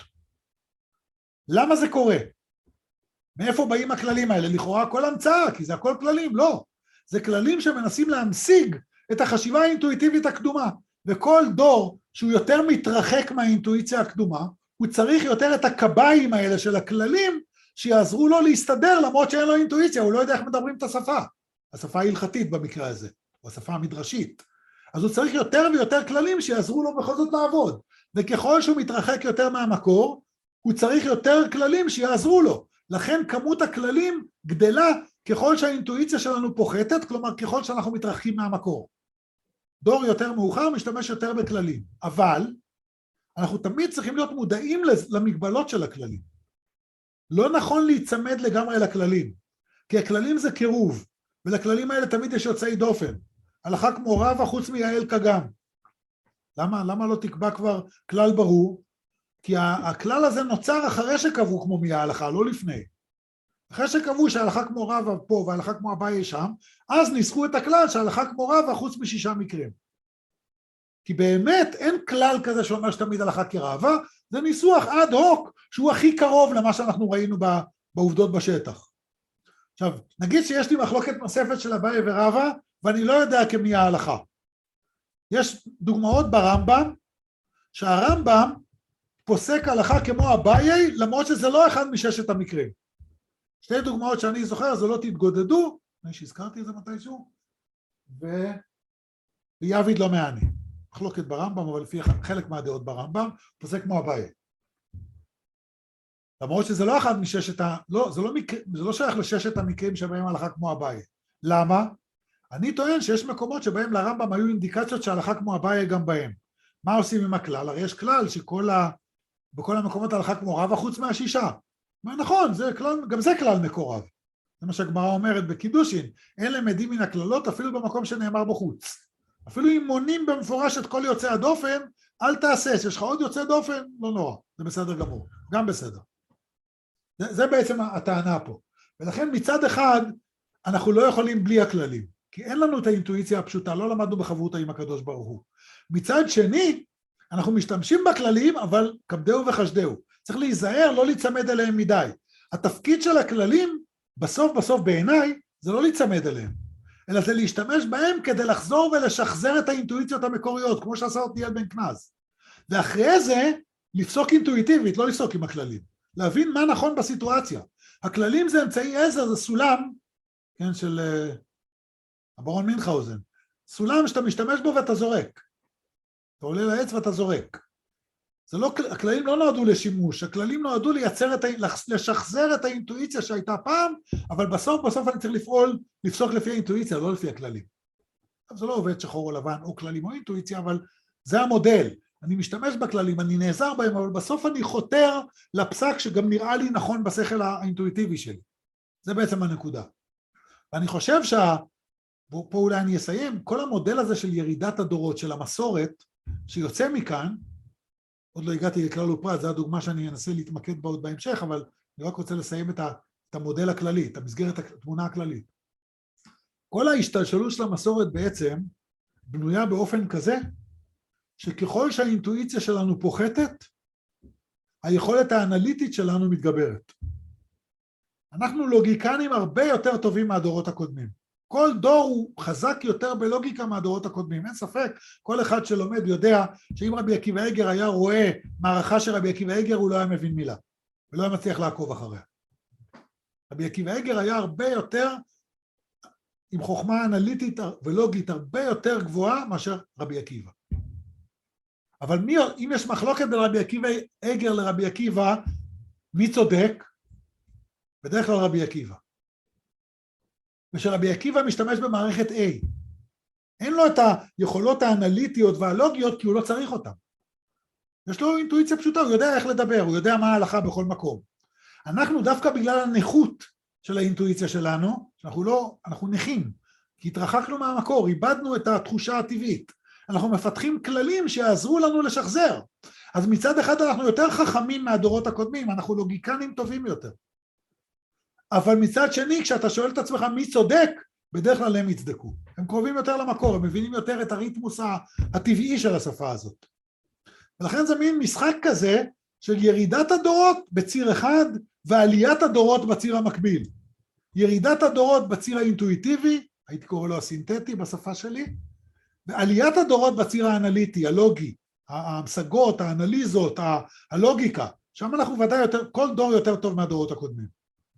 למה זה קורה? מאיפה באים הכללים האלה? לכאורה כל המצאה, כי זה הכל כללים, לא. זה כללים שמנסים להמשיג את החשיבה האינטואיטיבית הקדומה, וכל דור שהוא יותר מתרחק מהאינטואיציה הקדומה, הוא צריך יותר את הקביים האלה של הכללים, שיעזרו לו להסתדר למרות שאין לו אינטואיציה, הוא לא יודע איך מדברים את השפה, השפה ההלכתית במקרה הזה, או השפה המדרשית. אז הוא צריך יותר ויותר כללים שיעזרו לו בכל זאת לעבוד, וככל שהוא מתרחק יותר מהמקור, הוא צריך יותר כללים שיעזרו לו, לכן כמות הכללים גדלה ככל שהאינטואיציה שלנו פוחתת, כלומר ככל שאנחנו מתרחקים מהמקור. דור יותר מאוחר משתמש יותר בכללים, אבל אנחנו תמיד צריכים להיות מודעים למגבלות של הכללים. לא נכון להיצמד לגמרי לכללים, כי הכללים זה קירוב, ולכללים האלה תמיד יש יוצאי דופן. הלכה כמו רבא חוץ מיעל כגם. למה, למה לא תקבע כבר כלל ברור? כי הכלל הזה נוצר אחרי שקבעו כמו מי ההלכה, לא לפני. אחרי שקבעו שההלכה כמו רבא פה וההלכה כמו אביי שם, אז ניסחו את הכלל שההלכה כמו רבא חוץ משישה מקרים. כי באמת אין כלל כזה שאומר שתמיד הלכה כרבא, זה ניסוח עד הוק שהוא הכי קרוב למה שאנחנו ראינו בעובדות בשטח. עכשיו, נגיד שיש לי מחלוקת נוספת של אביי ורבא, ואני לא יודע כמי ההלכה. יש דוגמאות ברמב"ם, שהרמב"ם פוסק הלכה כמו אביי, למרות שזה לא אחד מששת המקרים. שתי דוגמאות שאני זוכר, זה לא תתגודדו, אני שהזכרתי את זה מתישהו, ויעביד לא מעני. מחלוקת ברמב"ם, אבל לפי חלק מהדעות ברמב"ם, פוסק כמו אביי. למרות שזה לא אחד מששת ה... לא, זה לא, מקר... זה לא שייך לששת המקרים שבהם הלכה כמו אביי. למה? אני טוען שיש מקומות שבהם לרמב"ם היו אינדיקציות שהלכה כמו אביי גם בהם. מה עושים עם הכלל? הרי יש כלל שכל ה... בכל המקומות הלכה כמו רבא חוץ מהשישה. מה נכון, זה כלל... גם זה כלל מקורב. זה מה שהגמרא אומרת בקידושין, אין למדים מן הכללות אפילו במקום שנאמר בחוץ. אפילו אם מונים במפורש את כל יוצאי הדופן, אל תעשה, שיש לך עוד יוצא דופן, לא נורא, זה בסדר גמור, גם בסדר. זה, זה בעצם הטענה פה. ולכן מצד אחד, אנחנו לא יכולים בלי הכללים, כי אין לנו את האינטואיציה הפשוטה, לא למדנו בחברותא עם הקדוש ברוך הוא. מצד שני, אנחנו משתמשים בכללים, אבל כבדהו וחשדהו. צריך להיזהר, לא להיצמד אליהם מדי. התפקיד של הכללים, בסוף בסוף בעיניי, זה לא להיצמד אליהם. אלא זה להשתמש בהם כדי לחזור ולשחזר את האינטואיציות המקוריות, כמו שעשה עתניאל בן כנז. ואחרי זה, לפסוק אינטואיטיבית, לא לפסוק עם הכללים. להבין מה נכון בסיטואציה. הכללים זה אמצעי עזר, זה סולם, כן, של uh, הברון מינכהאוזן. סולם שאתה משתמש בו ואתה זורק. אתה עולה לעץ ואתה זורק. זה לא, הכללים לא נועדו לשימוש, הכללים נועדו לייצר את, לשחזר את האינטואיציה שהייתה פעם, אבל בסוף בסוף אני צריך לפעול, לפסוק לפי האינטואיציה, לא לפי הכללים. זה לא עובד שחור או לבן או כללים או אינטואיציה, אבל זה המודל. אני משתמש בכללים, אני נעזר בהם, אבל בסוף אני חותר לפסק שגם נראה לי נכון בשכל האינטואיטיבי שלי. זה בעצם הנקודה. ואני חושב שה... פה אולי אני אסיים, כל המודל הזה של ירידת הדורות, של המסורת, שיוצא מכאן, עוד לא הגעתי לכלל ופרט, זו הדוגמה שאני אנסה להתמקד בה עוד בהמשך, אבל אני רק רוצה לסיים את, ה, את המודל הכללי, את המסגרת התמונה הכללית. כל ההשתלשלות של המסורת בעצם בנויה באופן כזה, שככל שהאינטואיציה שלנו פוחתת, היכולת האנליטית שלנו מתגברת. אנחנו לוגיקנים הרבה יותר טובים מהדורות הקודמים. כל דור הוא חזק יותר בלוגיקה מהדורות הקודמים, אין ספק, כל אחד שלומד יודע שאם רבי עקיבא איגר היה רואה מערכה של רבי עקיבא איגר, הוא לא היה מבין מילה, ולא היה מצליח לעקוב אחריה. רבי עקיבא איגר היה הרבה יותר, עם חוכמה אנליטית ולוגית הרבה יותר גבוהה מאשר רבי עקיבא. אבל מי, אם יש מחלוקת בין רבי עקיבא איגר לרבי עקיבא, מי צודק? בדרך כלל רבי עקיבא. ושרבי עקיבא משתמש במערכת A. אין לו את היכולות האנליטיות והלוגיות כי הוא לא צריך אותן. יש לו אינטואיציה פשוטה, הוא יודע איך לדבר, הוא יודע מה ההלכה בכל מקום. אנחנו דווקא בגלל הנכות של האינטואיציה שלנו, שאנחנו לא, אנחנו נחים, כי התרחקנו מהמקור, איבדנו את התחושה הטבעית. אנחנו מפתחים כללים שיעזרו לנו לשחזר. אז מצד אחד אנחנו יותר חכמים מהדורות הקודמים, אנחנו לוגיקנים טובים יותר. אבל מצד שני, כשאתה שואל את עצמך מי צודק, בדרך כלל הם יצדקו. הם קרובים יותר למקור, הם מבינים יותר את הריתמוס הטבעי של השפה הזאת. ולכן זה מין משחק כזה של ירידת הדורות בציר אחד, ועליית הדורות בציר המקביל. ירידת הדורות בציר האינטואיטיבי, הייתי קורא לו הסינתטי בשפה שלי, ועליית הדורות בציר האנליטי, הלוגי, המשגות, האנליזות, הלוגיקה, שם אנחנו ודאי יותר, כל דור יותר טוב מהדורות הקודמים.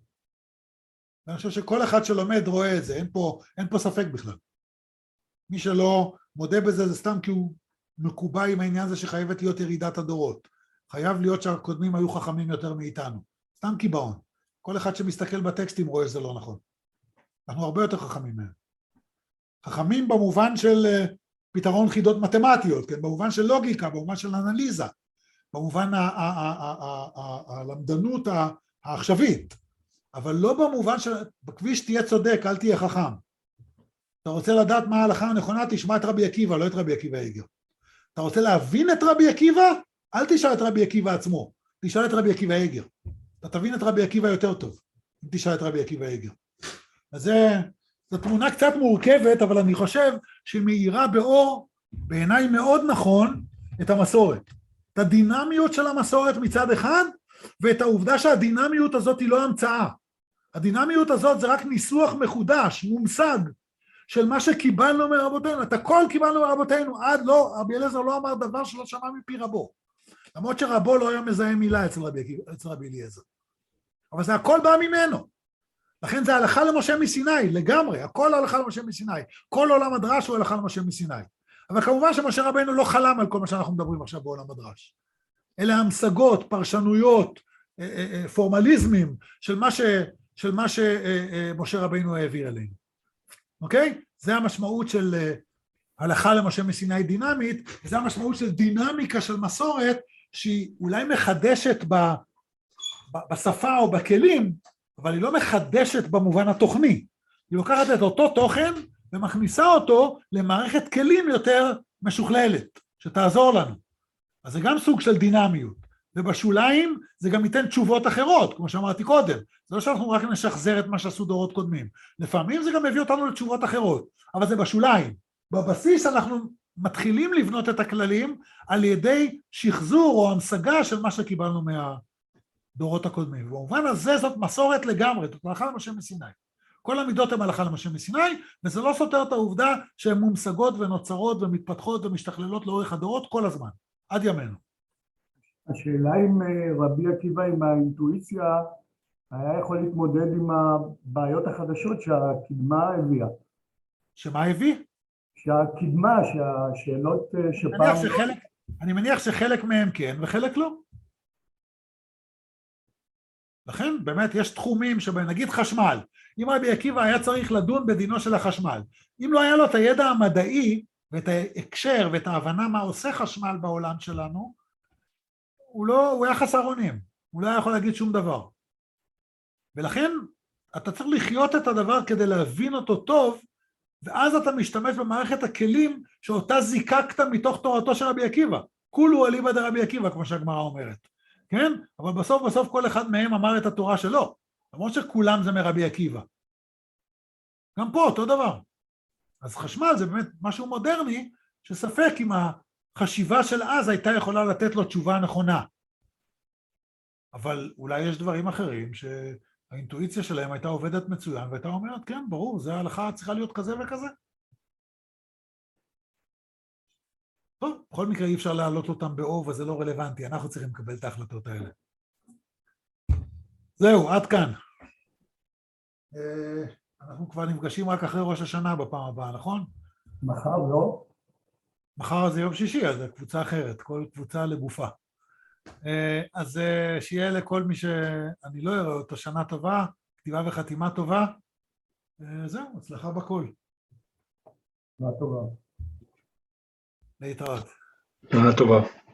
ואני חושב שכל אחד שלומד רואה את זה, אין פה, אין פה ספק בכלל. מי שלא מודה בזה זה סתם כי הוא מקובע עם העניין הזה שחייבת להיות ירידת הדורות. חייב להיות שהקודמים היו חכמים יותר מאיתנו. סתם קיבעון. כל אחד שמסתכל בטקסטים רואה שזה לא נכון. אנחנו הרבה יותר חכמים מהם. חכמים במובן של פתרון חידות מתמטיות, כן? במובן של לוגיקה, במובן של אנליזה, במובן הלמדנות העכשווית. אבל לא במובן של, בכביש תהיה צודק, אל תהיה חכם. אתה רוצה לדעת מה ההלכה הנכונה, תשמע את רבי עקיבא, לא את רבי עקיבא איגר. אתה רוצה להבין את רבי עקיבא, אל תשאל את רבי עקיבא עצמו, תשאל את רבי עקיבא איגר. אתה תבין את רבי עקיבא יותר טוב, אם תשאל את רבי עקיבא איגר. אז זה, זו תמונה קצת מורכבת, אבל אני חושב שהיא מאירה באור, בעיניי מאוד נכון, את המסורת. את הדינמיות של המסורת מצד אחד, ואת העובדה שהדינמיות הזאת היא לא המצאה. הדינמיות הזאת זה רק ניסוח מחודש, מומשג, של מה שקיבלנו מרבותינו. את הכל קיבלנו מרבותינו, עד לא, רבי אליעזר לא אמר דבר שלא שמע מפי רבו. למרות שרבו לא היה מזהה מילה אצל רבי, אצל רבי אליעזר. אבל זה הכל בא ממנו. לכן זה הלכה למשה מסיני, לגמרי, הכל הלכה למשה מסיני. כל עולם הדרש הוא הלכה למשה מסיני. אבל כמובן שמשה רבינו לא חלם על כל מה שאנחנו מדברים עכשיו בעולם הדרש. אלה המשגות, פרשנויות, פורמליזמים של מה ש, של מה שמשה רבינו העביר אלינו. אוקיי? זה המשמעות של הלכה למשה מסיני דינמית, וזה המשמעות של דינמיקה של מסורת, שהיא אולי מחדשת ב, ב, בשפה או בכלים, אבל היא לא מחדשת במובן התוכני. היא לוקחת את אותו תוכן ומכניסה אותו למערכת כלים יותר משוכללת, שתעזור לנו. אז זה גם סוג של דינמיות, ובשוליים זה גם ייתן תשובות אחרות, כמו שאמרתי קודם. זה לא שאנחנו רק נשחזר את מה שעשו דורות קודמים. לפעמים זה גם מביא אותנו לתשובות אחרות, אבל זה בשוליים. בבסיס אנחנו מתחילים לבנות את הכללים על ידי שחזור או המשגה של מה שקיבלנו מהדורות הקודמים. במובן הזה זאת מסורת לגמרי, זאת הלכה למשה מסיני. כל המידות הן הלכה למשה מסיני, וזה לא סותר את העובדה שהן מומשגות ונוצרות ומתפתחות ומשתכללות לאורך הדורות כל הזמן. עד ימינו. השאלה אם רבי עקיבא עם האינטואיציה היה יכול להתמודד עם הבעיות החדשות שהקדמה הביאה. שמה הביא? שהקדמה, שהשאלות שפעם... אני מניח שחלק, אני מניח שחלק מהם כן וחלק לא. לכן באמת יש תחומים שבהם, נגיד חשמל, אם רבי עקיבא היה צריך לדון בדינו של החשמל, אם לא היה לו את הידע המדעי ואת ההקשר ואת ההבנה מה עושה חשמל בעולם שלנו, הוא לא, הוא היה חסר אונים, הוא לא היה יכול להגיד שום דבר. ולכן אתה צריך לחיות את הדבר כדי להבין אותו טוב, ואז אתה משתמש במערכת הכלים שאותה זיקקת מתוך תורתו של רבי עקיבא. כולו אליבא דרבי עקיבא, כמו שהגמרא אומרת. כן? אבל בסוף בסוף כל אחד מהם אמר את התורה שלו, למרות שכולם זה מרבי עקיבא. גם פה אותו דבר. אז חשמל זה באמת משהו מודרני, שספק אם החשיבה של אז הייתה יכולה לתת לו תשובה נכונה. אבל אולי יש דברים אחרים שהאינטואיציה שלהם הייתה עובדת מצוין, והייתה אומרת, כן, ברור, זה ההלכה צריכה להיות כזה וכזה. טוב, בכל מקרה אי אפשר להעלות אותם באוב, וזה לא רלוונטי, אנחנו צריכים לקבל את ההחלטות האלה. זהו, עד כאן. אנחנו כבר נפגשים רק אחרי ראש השנה בפעם הבאה, נכון? מחר לא? מחר זה יום שישי, אז זה קבוצה אחרת, כל קבוצה לגופה. אז שיהיה לכל מי שאני לא אראה אותו שנה טובה, כתיבה וחתימה טובה. זהו, הצלחה בכל. מה טובה. להתראות. שנה טובה.